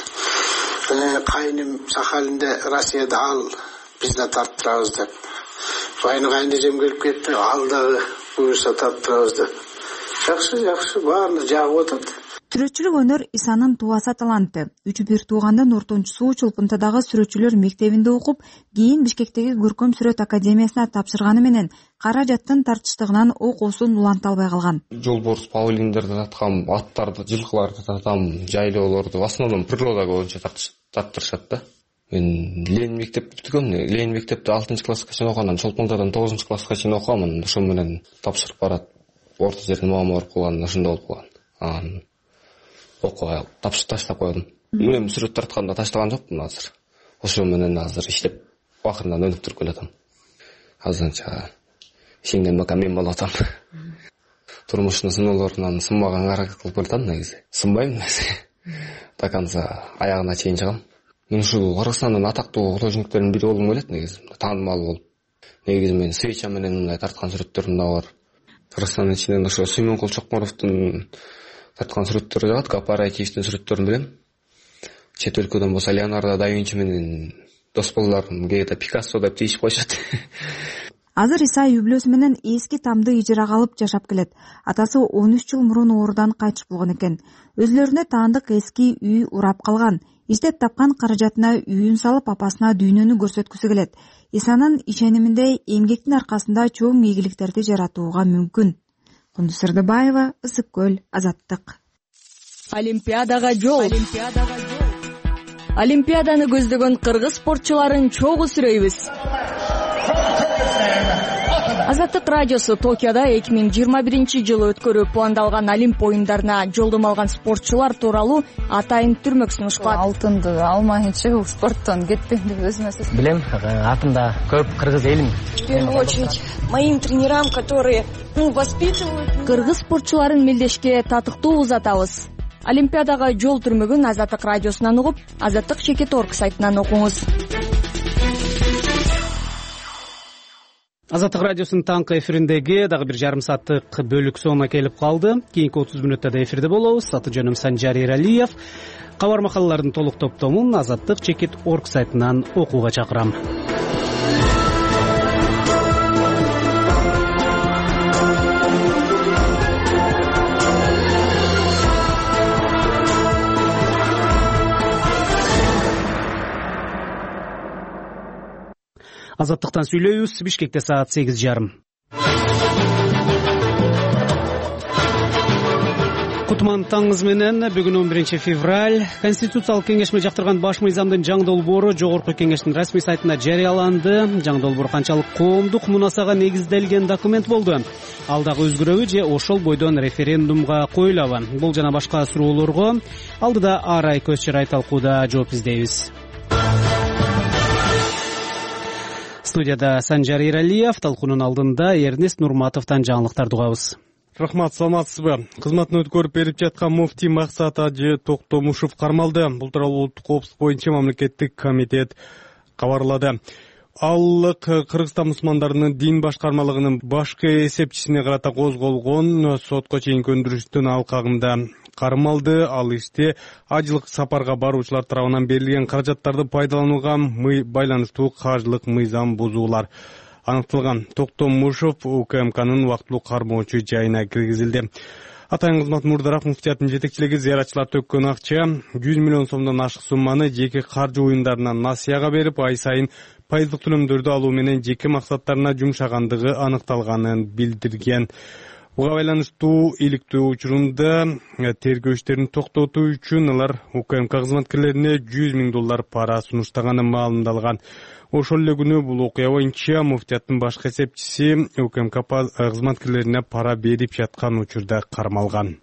атат. Кайным Сахалинде, Россияда ал биз да тарттырабыз деп. Айны кайнежем келип кетти, ал дагы буюрса тарттырабыз деп. Жакшы, жакшы, баарын жагып атат. Сүрөтчүлүк өнөр Исанын тубаса таланты. Үч бир туугандын ортончусу Чолпунтадагы сүрөтчүлөр мектебинде окуп, кийин Бишкектеги Көркөм сүрөт академиясына тапшырганы менен каражаттын тартыштыгынан окуусун уланта албай калган. Жолборс, павлиндерди таткам, аттарды, жылкыларды татам, жайлоолорду, в основном природа боюнча тарттырышат да. Мен Ленин мектепти бүткөм, Ленин мектепти алтынчы класска чейин окуган, Чолпунтадан тогузунчу класска чейин окугам, ошол менен тапшырып барат. Орто жерден мама барып калган, ошондо болуп калган. Окуга тапшырып таштап койдум. Мен сүрөт тартканда таштаган жокмун азыр. Ошол менен азыр иштеп акырындан өнүп туруп келатам. Азырынча ишенген бака мен болуп атам. Турмуштун сыноолорунан сынбаганга аракет кылып келатам негизи. Сынбайм негизи. До конца аягына чейин чыгам. Мен ушул Кыргызстандын атактуу художниктеринин бири болгум келет негизи. Таанымал болуп. Негизи мен свеча менен мындай тарткан сүрөттөрүм да бар. Кыргызстандын ичинен ошо Сүймөнкул Чокморовдун тарткан сүрөттөрү жагат, кооперативдин сүрөттөрүн билем. Чет өлкөдөн болсо Леонардо да Винчи менен дос болдуларым, кээде Пикассо деп тийишип коюшат. Азыр Иса үй бүлөсү менен эски тамды ижарага алып жашап келет. Атасы он үч жыл мурун оорудан кайтыш болгон экен. Өзүлөрүнө таандык эски үй урап калган. Иштеп тапкан каражатына үйүн салып, апасына дүйнөнү көрсөткүсү келет. Исанын ишениминде эмгектин аркасында чоң ийгиликтерди жаратууга мүмкүн. Кундуз Сырдыбаева, Ысык көл, Азаттык. Олимпиадага жол. Олимпиаданы көздөгөн кыргыз спортчуларын чогуу сүрөйбүз. Азаттык радиосу Токиодо эки миң жыйырма биринчи жылы өткөрүү пландалган Олимп оюндарына жолдомо алган спортчулар тууралуу атайын түрмөк сунушталат. Алтынды алмайынча бул спорттон кетпейм деп өзүмө сездим. Билем, атымда көп кыргыз элим. В первую очередь моим тренерам, которые воспитывают. Кыргыз спортчуларын мелдешке татыктуу узатабыз. Олимпиадага жол түрмөгүн Азаттык радиосунан угуп, азаттык чекит точка орг сайтынан окуңуз. Азаттык радиосунун таңкы эфириндеги дагы бир жарым сааттык бөлүк сонуна келип калды. Кийинки отуз мүнөттө да эфирде болобуз. Аты жөнүм Санжар Эралиев. Кабар макалалардын толук топтомун азаттык чекит точка орг сайтынан окууга чакырам. Азаттыктан сүйлөйбүз. Бишкекте саат сегиз жарым. Кутман таңыңыз менен. Бүгүн он биринчи февраль. Конституциялык кеңешме жактырган баш мыйзамдын жаңы долбоору Жогорку кеңештин расмий сайтына жарыяланды. Жаңы долбоор канчалык коомдук мунасага негизделген документ болду? Ал дагы өзгөрөбү же ошол бойдон референдумга коюлабы? Бул жана башка суроолорго алдыда Арай көз чырай талкууда жооп издейбиз. Студияда Санжар Эралиев, талкуунун алдында Эрнест Нурматовдон жаңылыктарды угабыз. Рахмат, саламатсызбы? Кызматын өткөрүп берип жаткан муфтий Максат Ажы Токтомушев кармалды. Бул тууралуу улуттук коопсуздук боюнча мамлекеттик комитет кабарлады. Аллык Кыргызстан мусулмандарынын дин башкармалыгынын башкы эсепчисине карата козголгон сотко чейинки өндүрүштүн алкагында кармалды. Ал иште ажылык сапарга баруучулар тарабынан берилген каражаттарды пайдаланууга байланыштуу каржылык мыйзам бузуулар аныкталган. Токтомушев УКМКнын убактылуу кармоочу жайына киргизилди. Атайын кызмат Мурдарак муфтиятынын жетекчилиги зыяратчылар төккөн акча жүз миллион сомдон ашык сумманы жеке каржы уюмдарына насыяга берип, ай сайын пайыздык төлөмдөрдү алуу менен жеке максаттарына жумшагандыгы аныкталганын билдирген. Буга байланыштуу иликтөө учурунда тергөө иштерин токтотуу үчүн алар УКМК кызматкерлерине жүз миң доллар пара сунуштаганы маалымдалган. Ошол эле күнү бул окуя боюнча муфтияттын башкы эсепчиси УКМК кызматкерлерине пара берип жаткан учурда кармалган.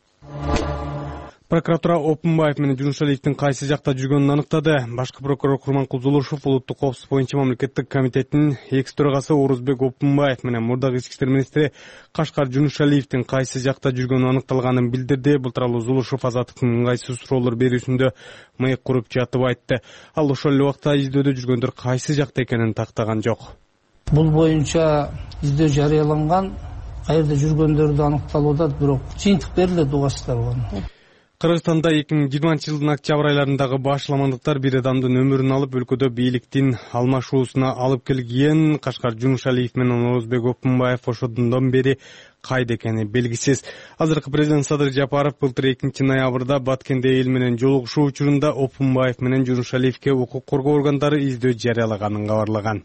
Прокуратура Опунбаев менен Жунушалиевдин кайсы жакта жүргөнүн аныктады. Башкы прокурор Курманкул Зулушев улуттук коопсуздук боюнча мамлекеттик комитеттин экс төрагасы Орузбек Опунбаев менен мурдагы ички иштер министри Кашкар Жунушалиевдин кайсы жакта жүргөнү аныкталганын билдирди. Бул тууралуу Зулушев Азаттыктын ыңгайсыз суроолор берүүсүндө мыйык куруп жатып айтты. Ал ошол эле убакта издөөдө жүргөндөр кайсы жакта экенин тактаган жок. Бул боюнча издөө жарыяланган, каерде жүргөндөрдү аныкталууда бирок жыйынтык берилет угасыздар. Кыргызстанда эки миң жыйырманчы жылдын октябрь айларындагы башламандыктар бир адамдын өмүрүн алып, өлкөдө бийликтин алмашуусуна алып келген. Кашкар Жунушалиев менен Орузбек Опунбаев ошондон бери кайда экени белгисиз. Азыркы президент Садыр Жапаров былтыр экинчи ноябрда Баткенде эл менен жолугушуу учурунда Опунбаев менен Жунушалиевке укук коргоо органдары издөө жарыялаганын кабарлаган.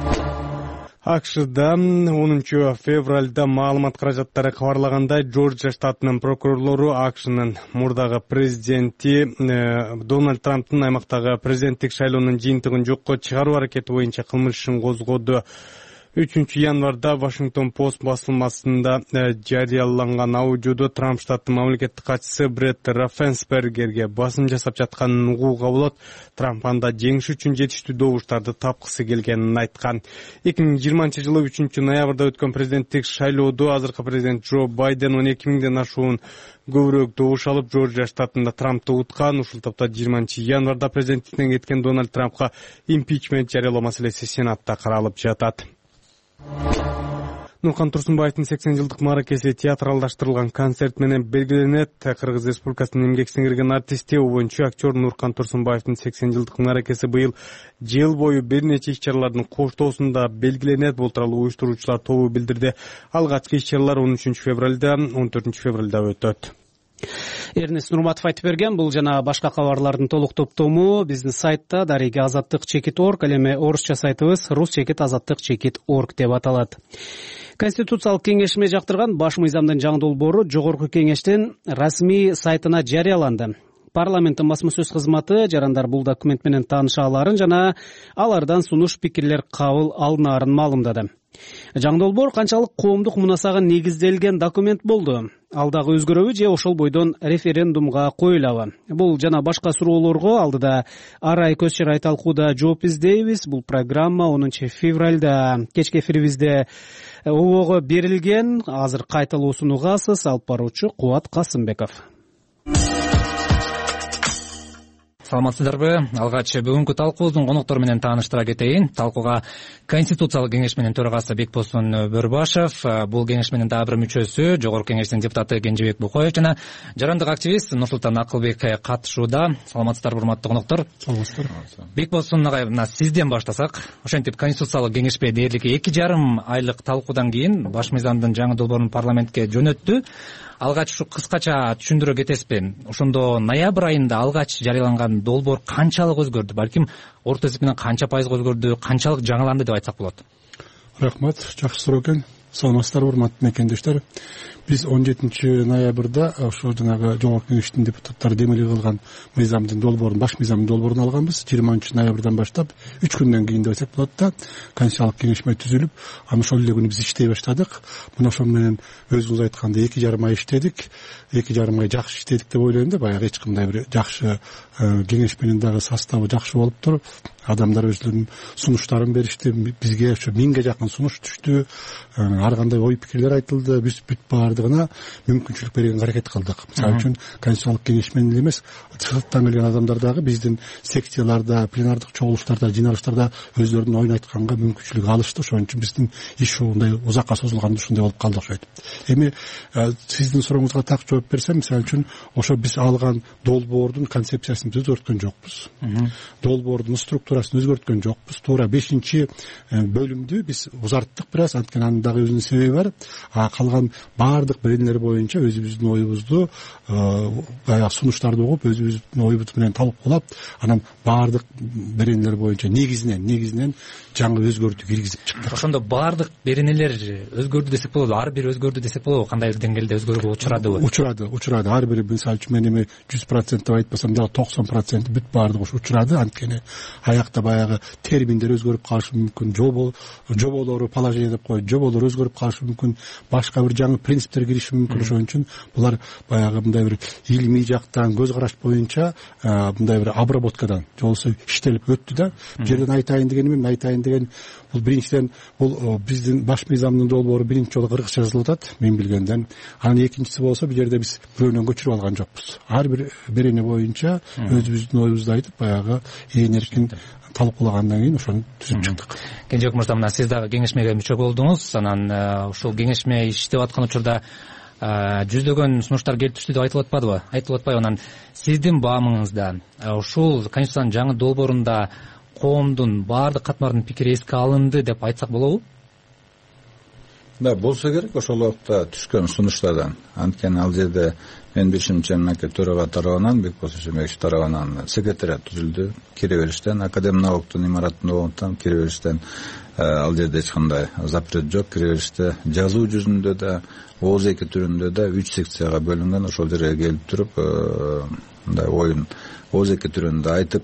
АКШда онунчу февралда маалымат каражаттары кабарлагандай, Жоржия штатынын прокурорлору АКШнын мурдагы президенти Дональд Трамптын аймактагы президенттик шайлоонун жыйынтыгын жокко чыгаруу аракети боюнча кылмыш ишин козгоду. үчүнчү январда Вашингтон Пост басылмасында жарыяланган аудиодо Трамп штаттын мамлекеттик катчысы Бретт Раффенсбергерге басым жасап жатканын угууга болот. Трамп анда жеңиш үчүн жетиштүү добуштарды тапкысы келгенин айткан. эки миң жыйырманчы жылы үчүнчү ноябрда өткөн президенттик шайлоодо азыркы президент Джо Байден он эки миңден ашуун көбүрөөк добуш алып, Жоржия штатында Трампты уткан. Ушул топто жыйырманчы январда президенттиктен кеткен Дональд Трампка импичмент жарыялоо маселеси Сенатта каралып жатат. Нуркан Турсунбаевдин сексен жылдык мааракеси театралдаштырылган концерт менен белгиленет. Кыргыз Республикасынын эмгек сиңирген артисти боюнча актер Нуркан Турсунбаевдин сексен жылдык мааракеси быйыл жыл бою бир нече иш-чаралардын коштоосунда белгиленет. Бул тууралуу уюштуруучулар тобу билдирди. Алгачкы иш-чаралар он үчүнчү февралда, он төртүнчү февралда өтөт. Эрнест Нурматов айтып берген. Бул жана башка кабарлардын толук топтому биздин сайтта дареги азаттык чекит точка орг, ал эми орусча сайтыбыз рус чекит азаттык чекит точка орг деп аталат. Конституциялык кеңешме жактырган баш мыйзамдын жаңы долбоору Жогорку кеңештин расмий сайтына жарыяланды. Парламенттин басма сөз кызматы жарандар бул документ менен тааныша аларын жана алардан сунуш пикирлер кабыл алынаарын маалымдады. жаңы долбоор канчалык коомдук мунасага негизделген документ болду? Ал дагы өзгөрөбү же ошол бойдон референдумга коюлабы? Бул жана башка суроолорго алдыда Арай көз чырай талкууда жооп издейбиз. Бул программа онунчу февралда кечки эфирибизде обого берилген. Азыр кайталоо сунугасыз. Алып баруучу Кубат Касымбеков. Саламатсыздарбы? Алгач бүгүнкү талкуубуздун коноктору менен тааныштыра кетейин. Талкууга Конституциялык кеңешменин төрагасы Бекболсун Бөрбашев, бул кеңешменин дагы бир мүчөсү, Жогорку кеңештин депутаты Кенжебек Букоев жана жарандык активист Нурсултан Акылбек катышууда. Саламатсыздарбы, урматтуу коноктор? Саламатсыздар. Бекболсун агай, мына сизден баштасак. Ошентип Конституциялык кеңешпе дээрлик эки жарым айлык талкуудан кийин баш мыйзамдын жаңы долбоорун парламентке жөнөттү. Алгач ушу кыскача түшүндүрө кетесизби? Ошондо ноябрь айында алгач жарыяланган долбоор канчалык өзгөрдү? Балким орто эсеп менен канча пайызга өзгөрдү, канчалык жаңыланды деп айтсак болот? Рахмат, жакшы суроо экен. Саламатсыздарбы, урматтуу мекендештер. Биз он жетинчи ноябрда ошо жанагы Жогорку кеңештин депутаттары демилге кылган мыйзамдын долбоорун, баш мыйзамдын долбоорун алганбыз. жыйырманчы ноябрдан баштап үч күндөн кийин деп айтсак болот да, Конституциялык кеңешме түзүлүп, аны ошол эле күнү биз иштей баштадык. Мына ошол менен өзүңүз айткандай эки жарым ай иштедик. эки жарым ай жакшы иштедик деп ойлойм да. Баягы эч кандай бир жакшы кеңешменин дагы составы жакшы болуптур. Адамдар өзлөрүнүн сунуштарын беришти. Бизге ошо миңге жакын сунуш түштү. Ар кандай ой пикирлер айтылды. Биз бүт баардыгына мүмкүнчүлүк бергенге аракет кылдык. Мисалы үчүн Конституциялык кеңешмен эле эмес, сырттан келген адамдар дагы биздин секцияларда, пленардык чогулуштарда, жыйналыштарда өзлөрүнүн оюн айтканга мүмкүнчүлүк алышты. Ошон үчүн биздин иш ушундай узакка созулганда ушундай болуп калды окшойт. Эми сиздин сурооңузга так жооп берсем, мисалы үчүн ошо биз алган долбоордун концепциясын биз өзгөрткөн жокпуз. Долбоордун структурасын өзгөрткөн жокпуз. Туура бешинчи бөлүмдү биз узарттык бир аз, анткени анын дагы өзүнүн себеби бар. А калган баардык беренелер боюнча өзүбүздүн оюбузду, баягы сунуштарды угуп, өзүбүздүн оюбуз менен талкуулап, анан баардык беренелер боюнча негизинен негизинен жаңы өзгөртүү киргизип чыктык. Ошондо баардык беренелер өзгөрдү десек болобу? Ар бир өзгөрдү десек болобу? Кандай бир деңгээлде өзгөрүүгө учурадыбы? Учурады, учурады. Ар бири, мисалы үчүн мен эми жүз процент деп айтпасам дагы токсон процент бүт баардыгы учурады. Анткени аякта баягы терминдер өзгөрүп калышы мүмкүн, жобо жоболору, положение деп коет, жоболор өзгөрүп калышы мүмкүн, башка бир жаңы принциптер кириши мүмкүн. Ошон үчүн булар баягы мындай бир илимий жактан, көз караш боюнча мындай бир обработкадан, же болбосо иштелип өттү да. Бул жерден айтайын дегеним эми, айтайын деген бул биринчиден бул биздин баш мыйзамдын долбоору биринчи жолу кыргызча жазылып атат, мен билгенден. Анан экинчиси болсо, бул жерде биз бирөөнөн көчүрүп алган жокпуз. Ар бир берене боюнча өзүбүздүн оюбузду айтып, баягы ээн эркин талкуулагандан кийин ошону түзүп чыктык. Кенжебек мырза, мына сиз дагы кеңешмеге мүчө болдуңуз. Анан ушул кеңешме иштеп аткан учурда жүздөгөн сунуштар келип түштү деп айтылып атпадыбы? Айтылып атпайбы? Анан сиздин баамыңызда ушул Конституциянын жаңы долбоорунда коомдун баардык катмардын пикири эске алынды деп айтсак болобу? Да, болсо керек ошол убакта түшкөн сунуштардан. Анткени ал жерде мен бешинчи мынакей төрага тарабынан, Бекболсун Шембекович тарабынан секретариат түзүлдү. Кире бериштен, Академ науктун имараттын оңунтан кире бериштен ал жерде эч кандай запрет жок. Кире бериште жазуу жүзүндө да, ооз эки түрүндө да үч секцияга бөлүнгөн. Ошол жерге келип туруп, мындай оюн ооз эки түрүндө айтып,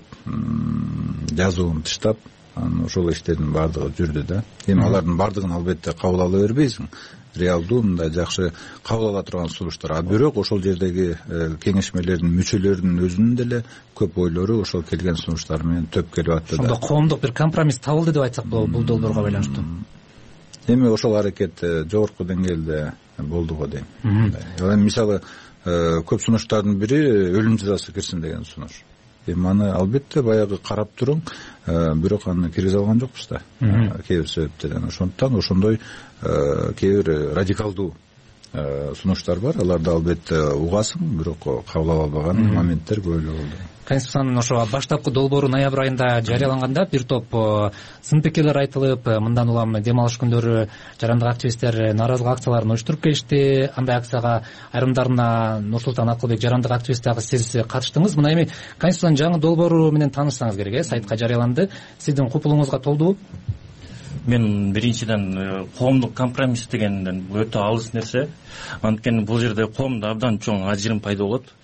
жазуун тыштап, ошол иштердин баардыгы жүрдү да. Эми алардын баардыгын албетте кабыл ала бербейсиң. Реалдуу мындай жакшы кабыл ала турган сунуштар. А бирок ошол жердеги кеңешмелердин мүчөлөрүнүн өзүнүн деле көп ойлору ошол келген сунуштар менен төп келип атты да. Ошондо коомдук бир компромисс табылды деп айтсак болобу бул долбоорго байланыштуу? Эми ошол аракет жогорку деңгээлде болду го дейм. Эми мисалы көп сунуштардын бири өлүм жазасы кирсин деген сунуш. Эми аны албетте баягы карап туруң, бирок аны киргизе алган жокпуз да. Кээ бир себептерден. Ошондуктан ошондой кээ бир радикалдуу сунуштар бар. Аларды албетте угасың, бирок кабыл ала албаган моменттер көп эле болду. Конституциянын ошо баштапкы долбоору ноябрь айында жарыяланганда бир топ сын пикирлер айтылып, мындан улам дем алыш күндөрү жарандык активисттер нааразылык акцияларын уюштуруп келишти. Андай акцияга айрымдарына Нурсултан Акылбек жарандык активист дагы сиз катыштыңыз. Мына эми Конституциянын жаңы долбоору менен таанышсаңыз керек, э, сайтка жарыяланды. Сиздин купулуңузга толдубу? Мен биринчиден коомдук компромисс дегенден өтө алыс нерсе. Анткени бул жерде коомдо абдан чоң ажырым пайда болот.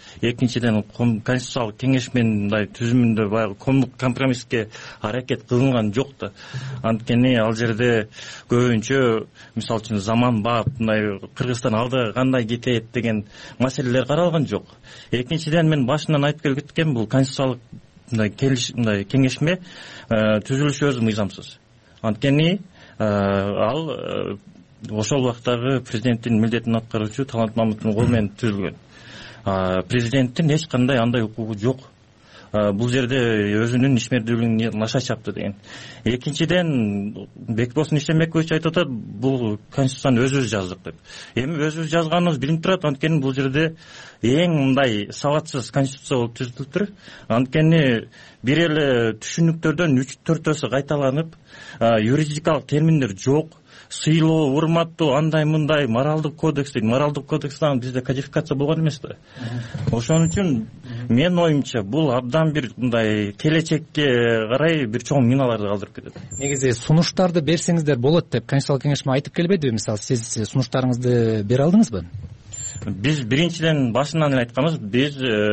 экинчиден конституциялык кеңеш менен мындай түзүмүндө баягы коомдук компромисске аракет кылынган жок да. Анткени ал жерде көбүнчө мисалы үчүн заманбап мындай Кыргызстан алдыга кандай кетет деген маселелер каралган жок. Экинчиден мен башынан айтып келгем, бул конституциялык мындай мындай кеңешме түзүлүшү өзү мыйзамсыз. Анткени ал ошол убактагы президенттин милдетин аткаруучу Талант Мамытовдун колу менен түзүлгөн. Президенттин эч кандай андай укугу жок. Бул жерде өзүнүн ишмердүүлүгүн наша чапты деген. Экинчиден Бекболсун Ишембекович айтып атат, бул конституцияны өзүбүз жаздык деп. Эми өзүбүз жазганыбыз билинип турат, анткени бул жерде эң мындай сабатсыз конституция болуп түзүлүптүр. Анткени бир эле түшүнүктөрдөн үч төртөөсү кайталанып, юридикалык терминдер жок. Сыйлоо, урматтоо, андай мындай моралдык кодекс дейт. Моралдык кодекстен бизде кодификация болгон эмес да. Ошон үчүн менин оюмча бул абдан бир мындай келечекке карай бир чоң миналарды калтырып кетет. Негизи сунуштарды берсеңиздер болот деп конституциялык кеңешме айтып келбедиби? Мисалы, сиз сунуштарыңызды бере алдыңызбы? Биз биринчиден башынан эле айтканбыз, биз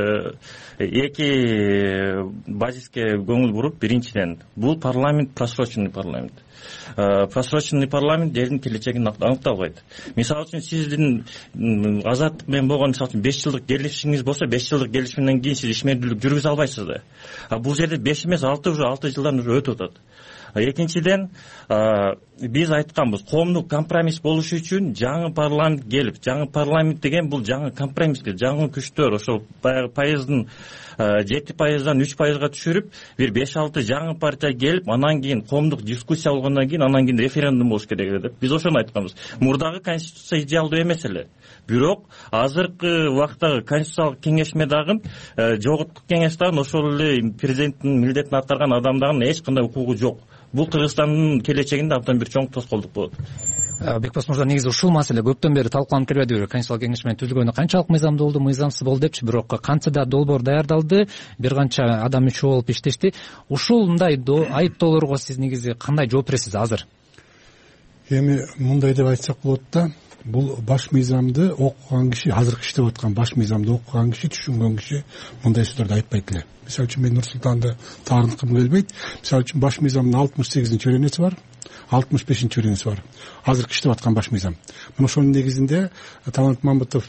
эки базиске көңүл буруп, биринчиден бул парламент просроченный парламент. Просроченный парламент элдин келечегин аныкталбайт. Мисалы үчүн сиздин азаттык менен болгон мисалы үчүн беш жылдык келишимиңиз болсо, беш жылдык келишимден кийин сиз ишмердүүлүк жүргүзө албайсыз да. А бул жерде беш эмес, алты уже алты жылдан уже өтүп атат. Экинчиден биз айтканбыз, коомдук компромисс болушу үчүн жаңы парламент келип, жаңы парламент деген бул жаңы компромисске, жаңы күчтөр, ошол баягы пайыздын жети пайыздан үч пайызга түшүрүп, бир беш алты жаңы партия келип, анан кийин коомдук дискуссия болгондон кийин анан кийин референдум болуш керек деп. Биз ошону айтканбыз. Мурдагы конституция идеалдуу эмес эле. Бирок азыркы убактагы конституциялык кеңешме дагы, жогорку кеңеш дагы ошол эле президенттин милдетин аткарган адам дагы эч кандай укугу жок. Бул Кыргызстандын келечегинде абдан бир чоң тоскоолдук болот. Бекболсун мырза, негизи ушул маселе көптөн бери талкууланып келбедиби? Конституциялык кеңеш менен түзүлгөнү канчалык мыйзамдуу болду, мыйзамсыз болду депчи, бирок кантсе долбоор даярдалды, бир канча адам мүчө болуп иштешти. Ушул мындай айыптоолорго сиз негизи кандай жооп бересиз азыр? Эми мындай деп айтсак болот да, бул баш мыйзамды окуган киши, азыркы иштеп аткан баш мыйзамды окуган киши, түшүнгөн киши мындай сөздөрдү айтпайт эле. Мисалы үчүн мен Нур-Султанды таарынткым келбейт. Мисалы үчүн баш мыйзамдын алтымыш сегизинчи өренеси бар, алтымыш бешинчи өренеси бар. Азыркы иштеп аткан баш мыйзам. Мына ошонун негизинде Талант Мамытов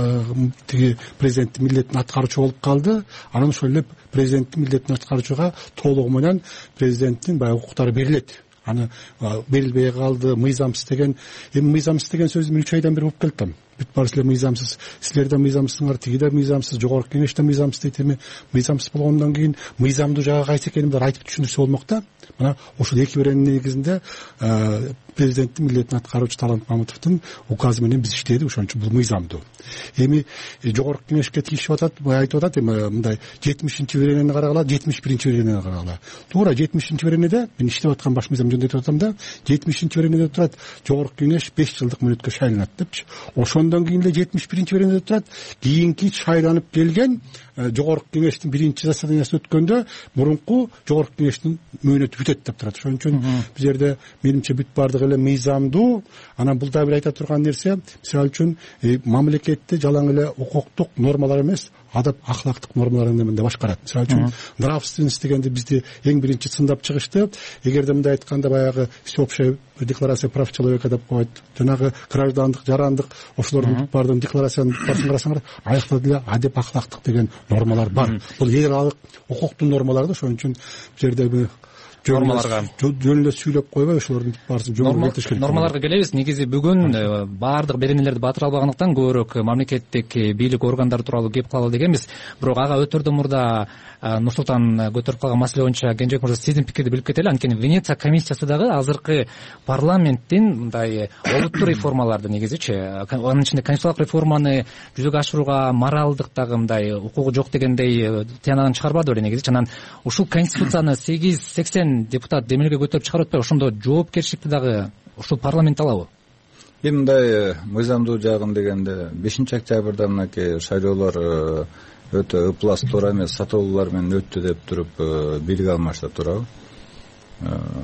тиги президенттин милдетин аткаруучу болуп калды. Анан ошол эле президенттин милдетин аткаруучуга толугу менен президенттин баягы укуктары берилет. Аны берилбей калды, мыйзамсыз деген. Эми мыйзамсыз деген сөздү мен үч айдан бери угуп келатам. Бүт баары силер мыйзамсыз, силер да мыйзамсызсыңар, тиги да мыйзамсыз, жогорку кеңеш да мыйзамсыз дейт. Эми мыйзамсыз болгондон кийин мыйзамдуу жагы кайсы экенин айтып түшүндүрсө болмок да. Мына ошол эки беренин негизинде президенттин милдетин аткаруучу Талант Мамытовдун указы менен биз иштедик. Ошон үчүн бул мыйзамдуу. Эми жогорку кеңешке тийишип атат, айтып атат, эми мындай жетимишинчи беренени карагыла, жетимиш биринчи беренени карагыла. Туура жетимишинчи беренеде мен иштеп аткан баш мыйзам жөнүндө айтып атам да, жетимишинчи беренеде турат, жогорку кеңеш беш жылдык мөөнөткө шайланат депчи. Ошондон кийин эле жетимиш биринчи беренеде турат, кийинки шайланып келген жогорку кеңештин биринчи заседаниясы өткөндө мурунку жогорку кеңештин мөөнөтү бүтөт деп турат. Ошон үчүн бул жерде менимче бүт баардыгы эле мыйзамдуу. Анан бул да бир айта турган нерсе, мисалы үчүн мамлекетти жалаң эле укуктук нормалар эмес, адап ахлактык нормалар менен да башкарат. Мисалы үчүн нравственность дегенди бизди эң биринчи сындап чыгышты. Эгерде мындай айтканда баягы всеобщая декларация прав человека деп коет, жанагы граждандык, жарандык, ошолордун баардыгын декларациянын барысын карасаңар, аякта деле адеп ахлактык деген нормалар бар. Бул эл аралык укуктун нормалары да. Ошон үчүн бул жерде нормаларга жөн эле сүйлөп койбой, ошолордун баарысын жөн келтириш керек. Нормаларга келебиз. Негизи бүгүн баардык беренелерди батыра албагандыктан көбүрөөк мамлекеттик бийлик органдары тууралуу кеп калалы дегенбиз. Бирок ага өтөрдөн мурда Нур-Султан көтөрүп калган маселе боюнча Кенжебек мырза сиздин пикирди билип кетели. Анткени Венеция комиссиясы дагы азыркы парламенттин мындай олуттуу реформаларды негизичи, анын ичинде конституциялык реформаны жүзөгө ашырууга моралдык дагы мындай укугу жок дегендей тыянагын чыгарбады беле негизичи. Анан ушул конституцияны сегиз сексен депутат демилге көтөрүп чыгарып атпайбы? Ошондо жоопкерчиликти дагы ушул парламент алабы? Эми мындай мыйзамдуу жагын дегенде бешинчи октябрда мынакей шайлоолор өтө ыплас туура эмес сатоолор менен өттү деп туруп бийлик алмашта туурабы?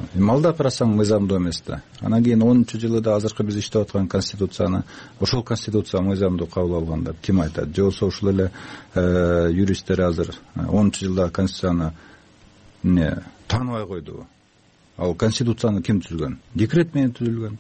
эми ал да карасаң мыйзамдуу эмес да. Анан кийин онунчу жылы да азыркы биз иштеп аткан конституцияны, ошол конституция мыйзамдуу кабыл алган деп ким айтат? Же болбосо ушул эле юристтер азыр онунчу жылда конституцияны эмне тааныбай койдубу? Ал конституцияны ким түзүлгөн? Декрет менен түзүлгөн.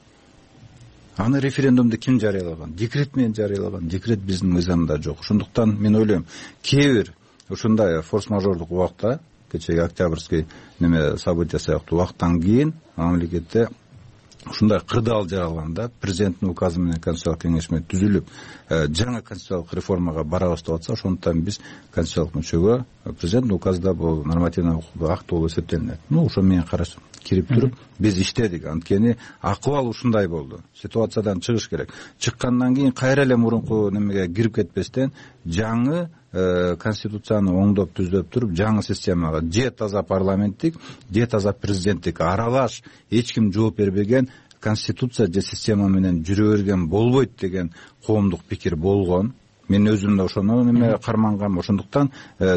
Аны референдумду ким жарыялаган? Декрет менен жарыялаган. Декрет биздин мыйзамда жок. Ошондуктан мен ойлойм, кээ бир ушундай форс-мажордук убакта, кечеги октябрьский неме события сыяктуу убактан кийин мамлекетте ушундай кырдаал жаралганда президенттин указы менен конституциялык кеңеш менен түзүлүп жаңы конституциялык реформага барабыз деп атса, ошондуктан биз конституциялык мүчөгө президенттин указда бул нормативный укуктук акт болуп эсептелинет. Ну, ошо менен караш кирип туруп биз иштедик. Анткени акыбал ушундай болду. Ситуациядан чыгыш керек. Чыккандан кийин кайра эле мурунку немеге кирип кетпестен жаңы конституцияны оңдоп түзөп туруп жаңы системага же таза парламенттик, же таза президенттик аралаш эч ким жооп бербеген конституция же система менен жүрө берген болбойт деген коомдук пикир болгон. Мен өзүм да ошону неме кармангам. Ошондуктан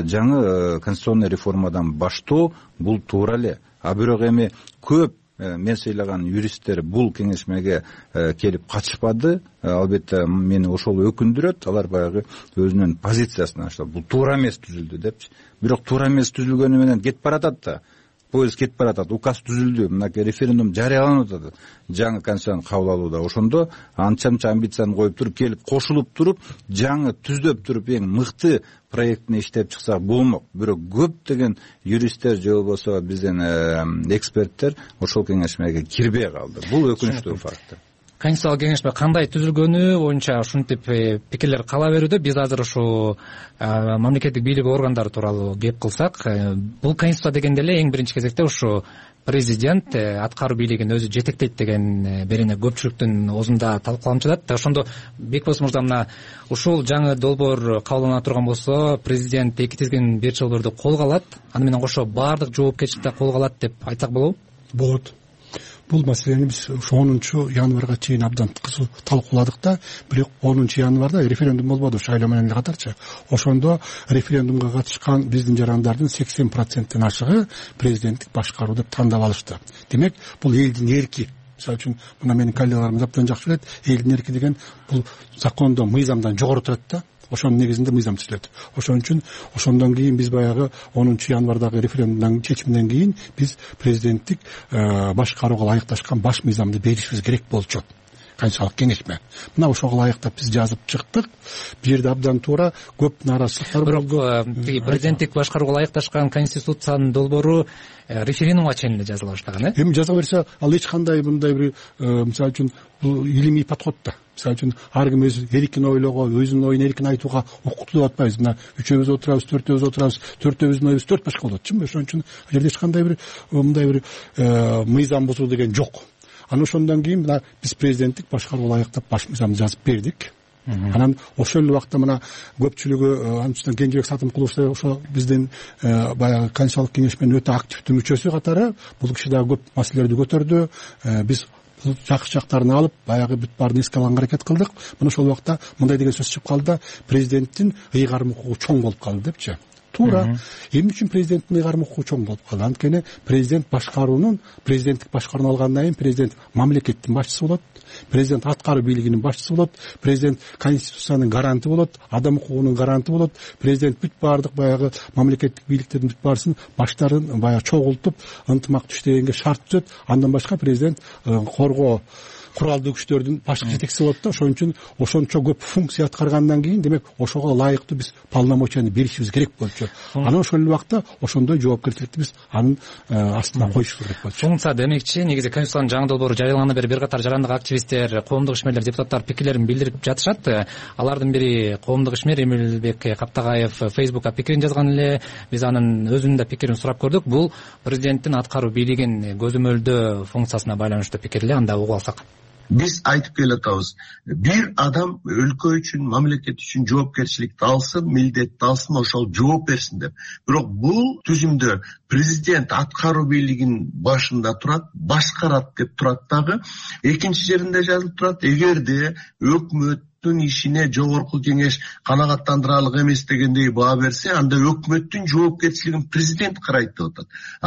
жаңы конституционный реформадан баштоо бул туура эле. А бирок эми көп мен сыйлаган юристтер бул кеңешмеге келип катышпады. Албетте мени ошол өкүндүрөт. Алар баягы өзүнүн позициясына аша бул туура эмес түзүлдү депчи. Бирок туура эмес түзүлгөнү менен кетип баратат да. Поезд кетип баратат. Указ түзүлдү. Мынакей референдум жарыяланып атат. Жаңы конституцияны кабыл алууда. Ошондо анча-мынча амбицияны коюп туруп, келип кошулуп туруп, жаңы түздөп туруп эң мыкты проектini иштеп чыксак болмок. Бирок көптөгөн юристтер же болбосо биздин эксперттер ошол кеңешмеге кирбей калды. Бул өкүнүчтүү факт. Конституциялык кеңешме кандай түзүлгөнү боюнча ушинтип пикирлер кала берүүдө. Биз азыр ушу мамлекеттик бийлик органдары тууралуу кеп кылсак, бул конституция дегенде эле эң биринчи кезекте ушу президент аткаруу бийлигин өзү жетектейт деген берене көпчүлүктүн оозунда талкууланып жатат. Ошондо Бекбос мырза, мына ушул жаңы долбоор кабылдана турган болсо, президент эки тизгин бир чылбырды колго алат, аны менен кошо баардык жоопкерчиликти колго алат деп айтсак болобу? Болот. Бул маселени биз онунчу январга чейин абдан кызуу талкууладык да, бирок онунчу январда референдум болбоду, шайлоо менен катарчы. Ошондо референдумга катышкан биздин жарандардын сексен проценттен ашыгы президенттик башкаруу деп тандап алышты. Демек, бул элдин эрки. Мисалы үчүн, мына менин коллегаларым абдан жакшы билет, элдин эрки деген бул закондо, мыйзамдан жогору турат да. Ошонун негизинде мыйзам түзүлөт. Ошон үчүн ошондон кийин биз баягы онунчу январдагы референдумдан чечимден кийин биз президенттик башкарууга ылайыкташкан баш мыйзамды беришибиз керек болчу. Конституциялык кеңешме. Мына ошого ылайыктап биз жазып чыктык. Бул жерде абдан туура көп нааразычылыктар болду. Бирок президенттик башкарууга ылайыкташкан конституциянын долбоору референдумга чейин эле жазыла баштаган, э? Эми жаза берсе, ал эч кандай мындай бир, мисалы үчүн, бул илимий подход да. Мисалы үчүн, ар ким өз эркин ойлоого, өзүнүн оюн эркин айтууга укуктуу деп атпайбыз. Мына үчөөбүз отурабыз, төртөөбүз отурабыз, төртөөбүздүн оюбуз төрт башка болот, чынбы? Ошон үчүн ал жерде эч кандай бир мындай бир мыйзам бузуу деген жок. Анан ошондон кийин мына биз президенттик башкарууга ылайыктап баш мыйзамды жазып бердик. Анан ошол эле убакта мына көпчүлүгү анчтан Кенжебек Сатымкулович ошо биздин баягы конституциялык кеңешменин өтө активдүү мүчөсү катары бул киши дагы көп маселелерди көтөрдү. Биз бул жакшы жактарын алып, баягы бүт баарын эске алганга аракет кылдык. Мына ошол убакта мындай деген сөз чыгып калды: президенттин ыйгарым укугу чоң болуп калды депчи. Туура. Эмне үчүн президенттин ыйгарым укугу чоң болуп калды? Анткени президент башкаруунун, президенттик башкарууну алгандан кийин президент мамлекеттин башчысы болот, президент аткаруу бийлигинин башчысы болот, президент конституциянын гаранты болот, адам укугунун гаранты болот, президент бүт баардык баягы мамлекеттик бийликтердин бүт баарысын баштарын баягы чогултуп, ынтымак түштөгөнгө шарт түзөт. Андан башка президент коргоо куралдуу күчтөрдүн башкы жетекчиси болот да. Ошон үчүн ошончо көп функция аткаргандан кийин, демек, ошого ылайыктуу биз полномочияны беришибиз керек болчу. Анан ошол убакта ошондой жоопкерчиликти биз анын астына коюшубуз керек болчу. Функция демекчи, негизи конституциянын жаңы долбоору жарыяланган бери бир катар жарандык активисттер, коомдук ишмерлер, депутаттар пикирлерин билдирип жатышат. Алардын бири коомдук ишмер Эмилбек Каптагаев Фейсбукка пикирин жазган эле. Биз анын өзүнүн да пикирин сурап көрдүк. Бул президенттин аткаруу бийлигин көзөмөлдөө функциясына байланыштуу пикир эле. Анда угуп алсак. Биз айтып келатабыз, бир адам өлкө үчүн, мамлекет үчүн жоопкерчиликти алсын, милдетти алсын, ошол жооп берсин деп. Бирок бул түзүмдө президент аткаруу бийлигинин башында турат, башкарат деп турат дагы. Экинчи жеринде жазылып турат, эгерде өкмөттүн ишине жогорку кеңеш канагаттандырарлык эмес дегендей баа берсе, анда өкмөттүн жоопкерчилигин президент карайт деп атат.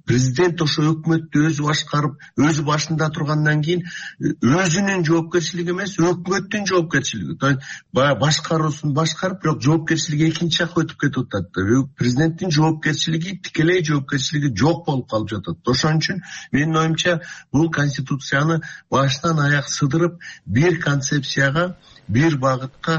президент ошо өкмөттү өзү башкарып өзү башында тургандан кийин өзүнүн жоопкерчилиги эмес, өкмөттүн жоопкерчилиги. Баягы башкаруусун башкарып, бирок жоопкерчилиги экинчи жакка өтүп кетип атат. Президенттин жоопкерчилиги, тикелей жоопкерчилиги жок болуп калып жатат. Ошон үчүн менин оюмча бул конституцияны башынан аяк сыдырып, бир концепцияга, бир багытка,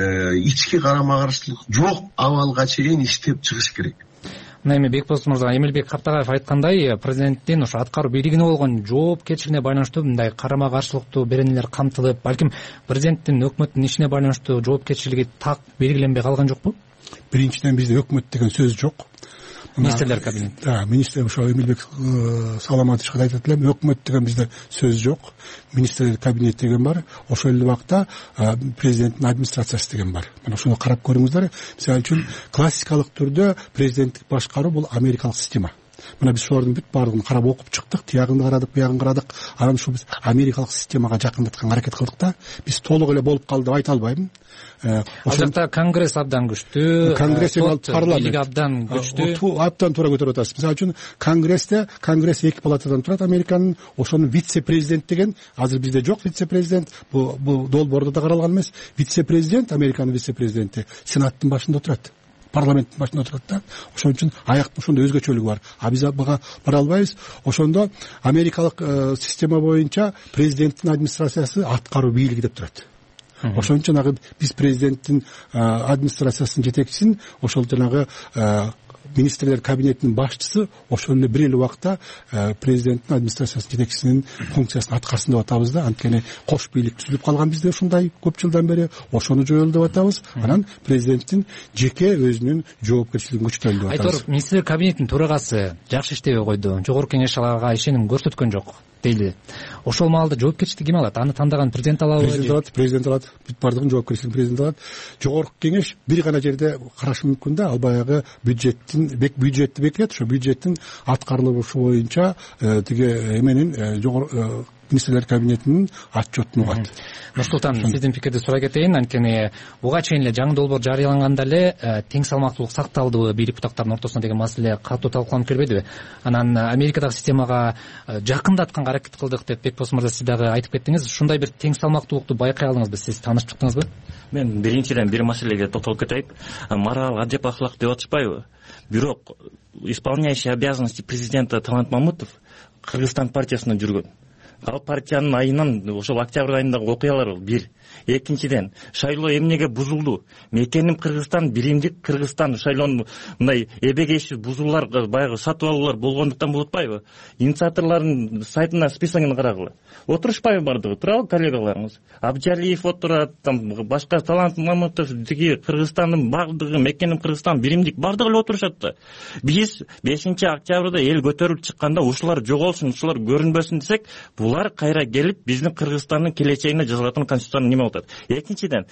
ички карама каршылык жок абалга чейин иштеп чыгыш керек. Мына эми Бекболсун мырза, Эмилбек Каптагаев айткандай, президенттин ошо аткаруу бийлигине болгон жоопкерчилигине байланыштуу мындай карама каршылыктуу беренелер камтылып, балким президенттин өкмөттүн ишине байланыштуу жоопкерчилиги так белгиленбей калган жокпу? Биринчиден бизде өкмөт деген сөз жок. Министрлер кабинети. Да, министр ошо Эмилбек Саламатович айтат элем, өкмөт деген бизде сөз жок. Министрлер кабинети деген бар. Ошол эле убакта президенттин администрациясы деген бар. Мына ошону карап көрүңүздөр. Мисалы үчүн классикалык түрдө президенттик башкаруу бул америкалык система. Мына биз шулардын бүт баардыгын карап окуп чыктык, тиягын карадык, буягын карадык. Анан ушу биз америкалык системага жакындатканга аракет кылдык да. Биз толук эле болуп калды деп айта албайм. Ал жакта конгресс абдан күчтүү, конгресс бийлиги абдан күчтүү. Абдан туура көтөрүп атасыз. Мисалы үчүн конгрессте, конгресс эки палатадан турат Американын, ошонун вице-президент деген, азыр бизде жок вице-президент, бул бул долбоордо да каралган эмес. Вице-президент, Американын вице-президенти сенаттын башында отурат. Парламенттин башында отурат да. Ошон үчүн аяктын ошондой өзгөчөлүгү бар. А биз буга бара албайбыз. Ошондо америкалык система боюнча президенттин администрациясы аткаруу бийлиги деп турат. Ошон үчүн жанагы биз президенттин администрациясынын жетекчисин ошол жанагы министрлер кабинетинин башчысы ошол эле бир эле убакта президенттин администрациясынын жетекчисинин функциясын аткарсын деп атабыз да. Анткени кош бийлик түзүлүп калган бизде ушундай көп жылдан бери, ошону жоёлу деп атабыз. Анан президенттин жеке өзүнүн жоопкерчилигин күчөтөлү деп атабыз. Айтор, министрлер кабинетинин төрагасы жакшы иштебей койду. Жогорку кеңеш аларга ишеним көрсөткөн жок дейли. Ошол маалда жоопкерчиликти ким алат? Аны тандаган президент алабы? Президент алат, президент алат. Бүт баардыгын жоопкерчилигин президент алат. Жогорку кеңеш бир гана жерде карашы мүмкүн да, ал баягы бюджеттин бюджетти бекитет, ошо бюджеттин аткарылышы боюнча тиги эменин жогорку министрлер кабинетинин отчетун угат. Нурсултан, сиздин пикирди сурай кетейин. Анткени буга чейин эле жаңы долбоор жарыяланганда эле тең салмактуулук сакталдыбы, бийлик бутактарынын ортосунда деген маселе катуу талкууланып келбедиби? Анан Америкадагы системага жакындатканга аракет кылдык деп Бекболсун мырза сиз дагы айтып кеттиңиз. Ушундай бир тең салмактуулукту байкай алдыңызбы? Сиз тааныш чыктыңызбы? Мен биринчиден бир маселеге токтолуп кетейин. Мораль, адеп, ахлак деп атышпайбы? Бирок исполняющий обязанности президента Талант Мамытов Кыргызстан партиясында жүргөн. Ал партиянын айынан ошол октябрь айындагы окуялар бир. Экинчиден, шайлоо эмнеге бузулду? Мекеним Кыргызстан, биримдик Кыргызстан шайлоонун мындай эбегейсиз бузуулар, баягы сатып алуулар болгондуктан болуп атпайбы? Инициаторлордун сайтына списогун карагыла. Отурушпайбы бардыгы? Турабы коллегаларыңыз? Абджалиев отурат, там башка Талант Мамытов, тиги Кыргызстандын бардыгы, Мекеним Кыргызстан, биримдик бардыгы эле отурушат да. Биз бешинчи октябрда эл көтөрүлүп чыкканда ушулар жоголсун, ушулар көрүнбөсүн десек, булар кайра келип биздин Кыргызстандын келечегине жазылатын конституцияны неме болот. Экинчиден,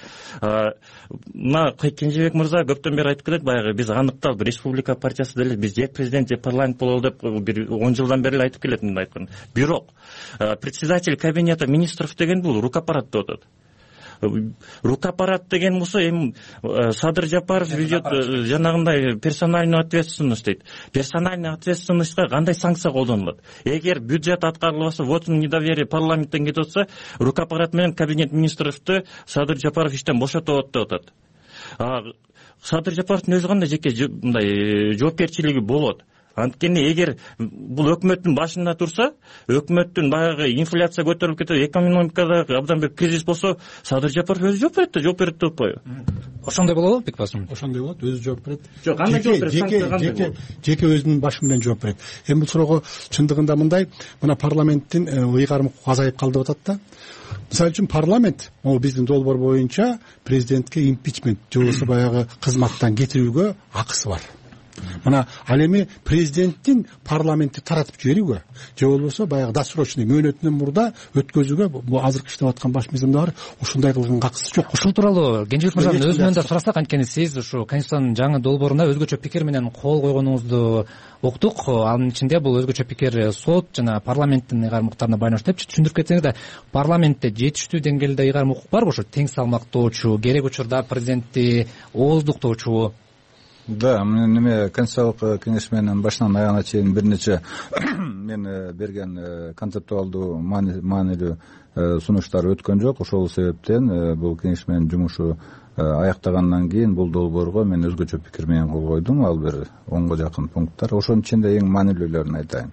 мына Кенжебек мырза көптөн бери айтып келет, баягы биз аныкталып республика партиясы деле биз же президент же парламент бололу деп бир он жылдан бери айтып келет мындай айткан. Бирок председатель кабинета министров деген бул рукапарат деп атат. Рукапарат деген болсо эми Садыр Жапаров ведет жанагындай персональную ответственность дейт. Персональный ответственностька кандай санкция колдонулат? Эгер бюджет аткарылбаса, вотун недоверие парламенттен кетип атса, рукапарат менен кабинет министровду Садыр Жапаров иштен бошотот деп атат. Садыр Жапаровдун өзү кандай жеке мындай жоопкерчилиги болот? Анткени эгер бул өкмөттүн башында турса, өкмөттүн баягы инфляция көтөрүлүп кетет, экономикада абдан бир кризис болсо, Садыр Жапаров өзү жооп берет да, жооп берет деп атпайбы? Ошондой болобу, Бекболсун? Ошондой болот, өзү жооп берет. Жок, кандай жооп берет? Жеке жеке өзүнүн башы менен жооп берет. Эми бул суроого чындыгында мындай, мына парламенттин ыйгарым укугу азайып калды деп атат да. Мисалы үчүн парламент, могу биздин долбоор боюнча президентке импичмент же болбосо баягы кызматтан кетирүүгө акысы бар. Мына ал эми президенттин парламентти таратып жиберүүгө же болбосо баягы досрочный мөөнөтүнөн мурда өткөзүүгө бул азыркы иштеп аткан баш мыйзамда бар, ушундай кылган акысы жок. Ушул тууралуу Кенжебек мырзанын өзүнөн да сурасак, анткени сиз ушу конституциянын жаңы долбооруна өзгөчө пикир менен кол койгонуңузду уктук. Анын ичинде бул өзгөчө пикир сот жана парламенттин ыйгарым укуктарына байланыштуу деп түшүндүрүп кетсеңиз да, парламентте жетиштүү деңгээлде ыйгарым укук барбы? Ошо тең салмактоочу, керек учурда президентти ооздуктоочу да мен неме конституциялык кеңеш менен башынан аягына чейин бир нече мен берген концептуалдуу маанилүү сунуштар өткөн жок. Ошол себептен бул кеңеш менен жумушу аяктагандан кийин бул долбоорго мен өзгөчө пикир менен кол койдум. Ал бир онго жакын пункттар. Ошонун ичинде эң маанилүүлөрүн айтайын.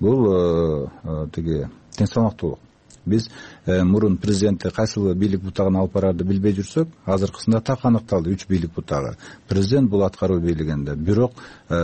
Бул тиги тең салмактуулук. Биз мурун президентти кайсыл бийлик бутагына алып барарды билбей жүрсөк, азыркысында так аныкталды үч бийлик бутагы. Президент бул аткаруу бийлигинде, бирок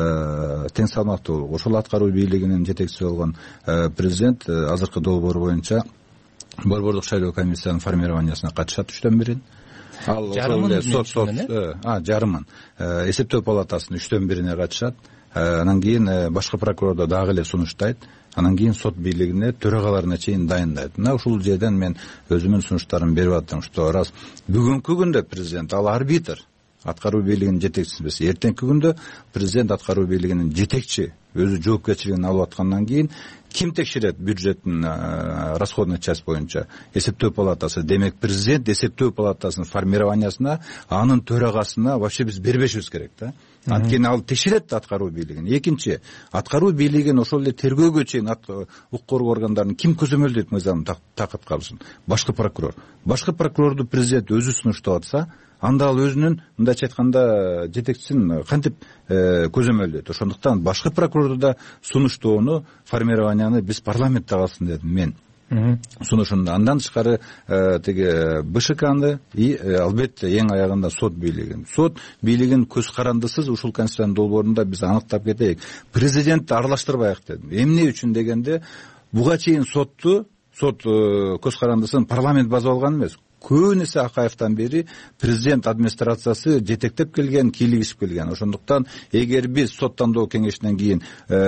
тең салмактуулук. Ошол аткаруу бийлигинин жетекчиси болгон президент азыркы долбоор боюнча Борбордук шайлоо комиссиянын формированиясына катышат үчтөн бирин. Ал жарымын сот сот а жарымын эсептөө палатасынын үчтөн бирине катышат. Анан кийин башкы прокурордо дагы эле сунуштайт. Анан кийин сот бийлигине төрагаларына чейин дайындайт. Мына ушул жерден мен өзүмдүн сунуштарымды берип аттым, что раз бүгүнкү күндө президент ал арбитр, аткаруу бийлигинин жетекчиси эмес. Эртеңки күндө президент аткаруу бийлигинин жетекчи өзү жоопкерчилигин алып аткандан кийин ким текшерет бюджеттин расходный часть боюнча? Эсептөө палатасы. Демек президент эсептөө палатасынын формированиясына, анын төрагасына вообще биз бербешибиз керек да. Анткени ал текшерет аткаруу бийлигин. Экинчи, аткаруу бийлигин ошол эле тергөөгө чейин укук коргоо органдарын ким көзөмөлдөйт мыйзам такат калышын? Башкы прокурор. Башкы прокурорду президент өзү сунуштап атса, анда ал өзүнүн мындайча айтканда жетекчисин кантип көзөмөлдөйт? Ошондуктан башкы прокурорду да сунуштоону, формированияны биз парламентте калсын дедим мен. Сунушунда андан тышкары тиги БШКны и албетте эң аягында сот бийлигин. Сот бийлигин көз карандысыз ушул конституциянын долбоорунда биз аныктап кетейик. Президентти аралаштырбайык дедим. Эмне үчүн дегенде, буга чейин сотту, сот көз карандысын парламент база алган эмес. Көбүн эсе Акаевтан бери президент администрациясы жетектеп келген, кийлигишип келген. Ошондуктан эгер биз сот тандоо кеңешинен кийин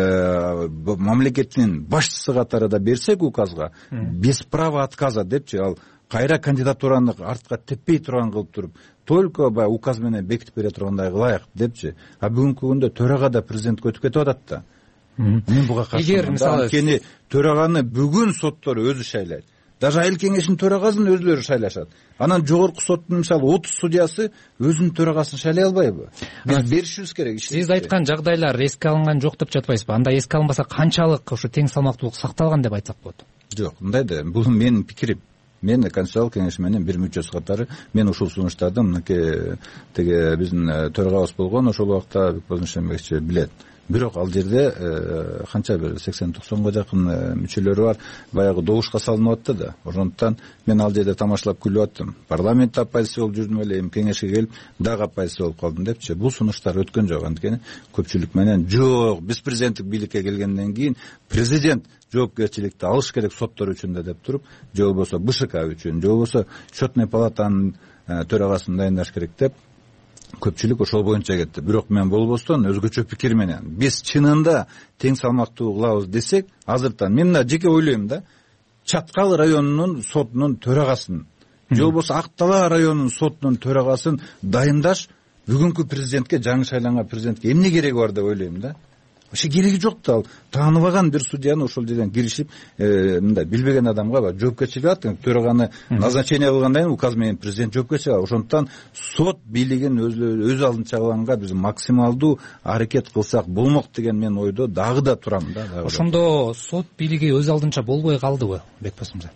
мамлекеттин башчысы катарында берсек указга, без права отказа депчи, ал кайра кандидатураны артка теппей турган кылып туруп, только баягы указ менен бекитип бере тургандай кылайык депчи. А бүгүнкү күндө төрага да президент өтүп кетип атат да. Мен буга каршымын. Анткени төраганы бүгүн соттор өзү шайлайт. Даже айыл кеңешинин төрагасын өзлөрү шайлашат. Анан жогорку соттун мисалы отуз судьясы өзүнүн төрагасын шайлай албайбы? Биз беришибиз керек. Сиз айткан жагдайлар эске алынган жок деп жатпайсызбы? Анда эске алынбаса канчалык ушу тең салмактуулук сакталган деп айтсак болот? Жок, мындай да, бул менин пикирим. Мен конституциялык кеңеш менен бир мүчөсү катары мен ушул сунуштарды мынакей тиги биздин төрагабыз болгон ошол убакта Бекболдун Шембекович билет. Бирок ал жерде канча бир сексен токсонго жакын мүчөлөрү бар, баягы добушка салынып атты да. Ошондуктан мен ал жерде тамашалап күлүп аттым. Парламентте оппозиция болуп жүрдүм эле, эми кеңешке келип дагы оппозиция болуп калдым депчи. Бул сунуштар өткөн жок. Анткени көпчүлүк менен жок, биз президенттик бийликке келгенден кийин президент жоопкерчиликти алыш керек соттор үчүн да деп туруп, же болбосо БШК үчүн, же болбосо счетный палатанын төрагасын дайындаш керек деп көпчүлүк ошол боюнча кетти. Бирок мен болбостон өзгөчө пикир менен биз чынында тең салмактуу кылабыз десек, азыртан мен мына жеке ойлойм да, Чаткал районунун сотунун төрагасын, же болбосо Ак Дала районунун сотунун төрагасын дайындаш бүгүнкү президентке, жаңы шайланган президентке эмне кереги бар деп ойлойм да. Вообще кереги жок да. Ал тааныбаган бир судьяны ошол жерден киришип, мындай билбеген адамга жоопкерчилик алат, төраганы назначение кылгандан кийин указ менен президент жоопкерчилик алат. Ошондуктан сот бийлигин өз алдынча кылганга биз максималдуу аракет кылсак болмок деген мен ойдо дагы да турам да. Ошондо сот бийлиги өз алдынча болбой калдыбы, Бекбос мырза?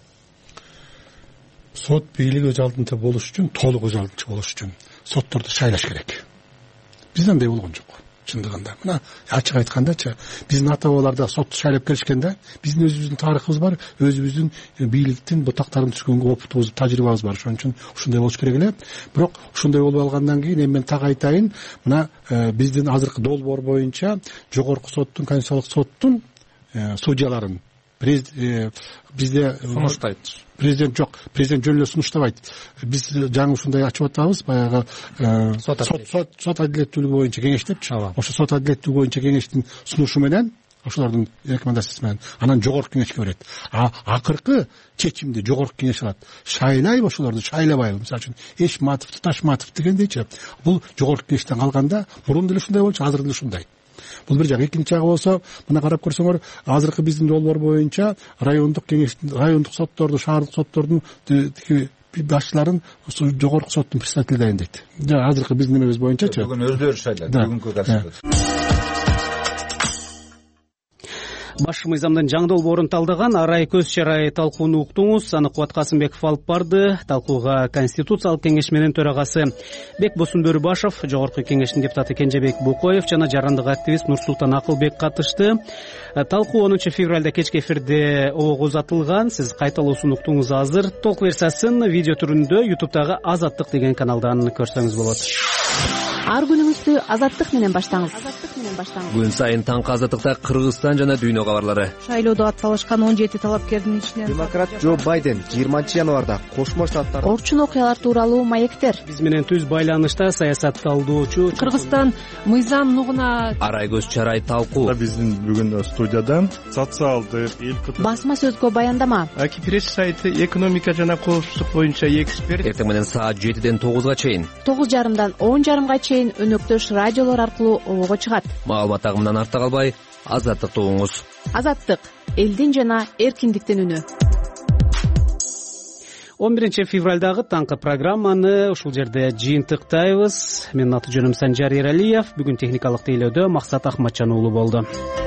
Сот бийлиги өз алдынча болуш үчүн, толук өз алдынча болуш үчүн сотторду шайлаш керек. Бизде андай болгон жок. Чындыгында мына ачык айткандачы, биздин ата бабаларда сотту шайлап келишкен да. Биздин өзүбүздүн тарыхыбыз бар, өзүбүздүн бийликтин бутактарын түшкөнгө опытыбыз, тажрыйбабыз бар. Ошон үчүн ушундай болуш керек эле. Бирок ушундай болуп алгандан кийин эми мен так айтайын, мына биздин азыркы долбоор боюнча жогорку соттун, конституциялык соттун судьяларын бизде сунуштайт. Президент жок, президент жөн эле сунуштабайт. Биз жаңы ушундай ачып атабыз, баягы сот сот адилеттүүлүгү боюнча кеңеш депчи. Ошо сот адилеттүүлүгү боюнча кеңештин сунушу менен, ошолордун рекомендациясы менен анан жогорку кеңешке берет. А акыркы чечимди жогорку кеңеш алат. Шайлайбы ошолорду, шайлабайбы? Мисалы үчүн Эшматов, Ташматов дегендейчи. Бул жогорку кеңештен калганда мурун деле ушундай болчу, азыр деле ушундай. Бул бир жак. Экинчи жагы болсо, мына карап көрсөңөр, азыркы биздин долбоор боюнча райондук кеңештин, райондук сотторду, шаардык соттордун башчыларын ушул жогорку соттун председатели дайындайт. Жана азыркы биздин немебиз боюнчачы бүгүн өздөрү шайлайт бүгүнкү конституция. Баш мыйзамдын жаңы долбоорун талдаган арай көз чарай талкууну уктуңуз. Аны Кубат Касымбеков алып барды. Талкууга Конституциялык кеңеш менен төрагасы Бекбосун Бөрүбашев, жогорку кеңештин депутаты Кенжебек Букоев жана жарандык активист Нурсултан Акылбек катышты. Талкуу онунчу февралда кечки эфирде обого узатылган. Сиз кайталоосун уктуңуз азыр. Толук версиясын видео түрүндө ютубтагы Азаттык деген каналдан көрсөңүз болот. Ар күнүңүздү Азаттык менен баштаңыз. Күн сайын таңкы Азаттыкта Кыргызстан жана дүйнө кабарлары. Шайлоодо атсалышкан он жети талапкердин ичинен демократ Джо Байден жыйырманчы январда Кошмо Штаттар орчун окуялар тууралуу маектер. Биз менен түз байланышта саясат талдоочу Кыргызстан мыйзам нугуна арай көз чарай талкуу. Биздин бүгүн студияда социалдык басма сөзгө баяндама. Аки пресс сайты экономика жана коопсуздук боюнча эксперт. Эртең менен саат жетиден тогузга чейин. тогуз жарымдан он жарымга чейин өнөктөш радиолор аркылуу обого чыгат. Маалымат агымынан артта калбай, Азаттыкты угуңуз. Азаттык — элдин жана эркиндиктин үнү. он биринчи февралдагы таңкы программаны ушул жерде жыйынтыктайбыз. Менин аты жөнүм Санжар Эралиев. Бүгүн техникалык тейлөөдө Максат Ахматжан уулу болду.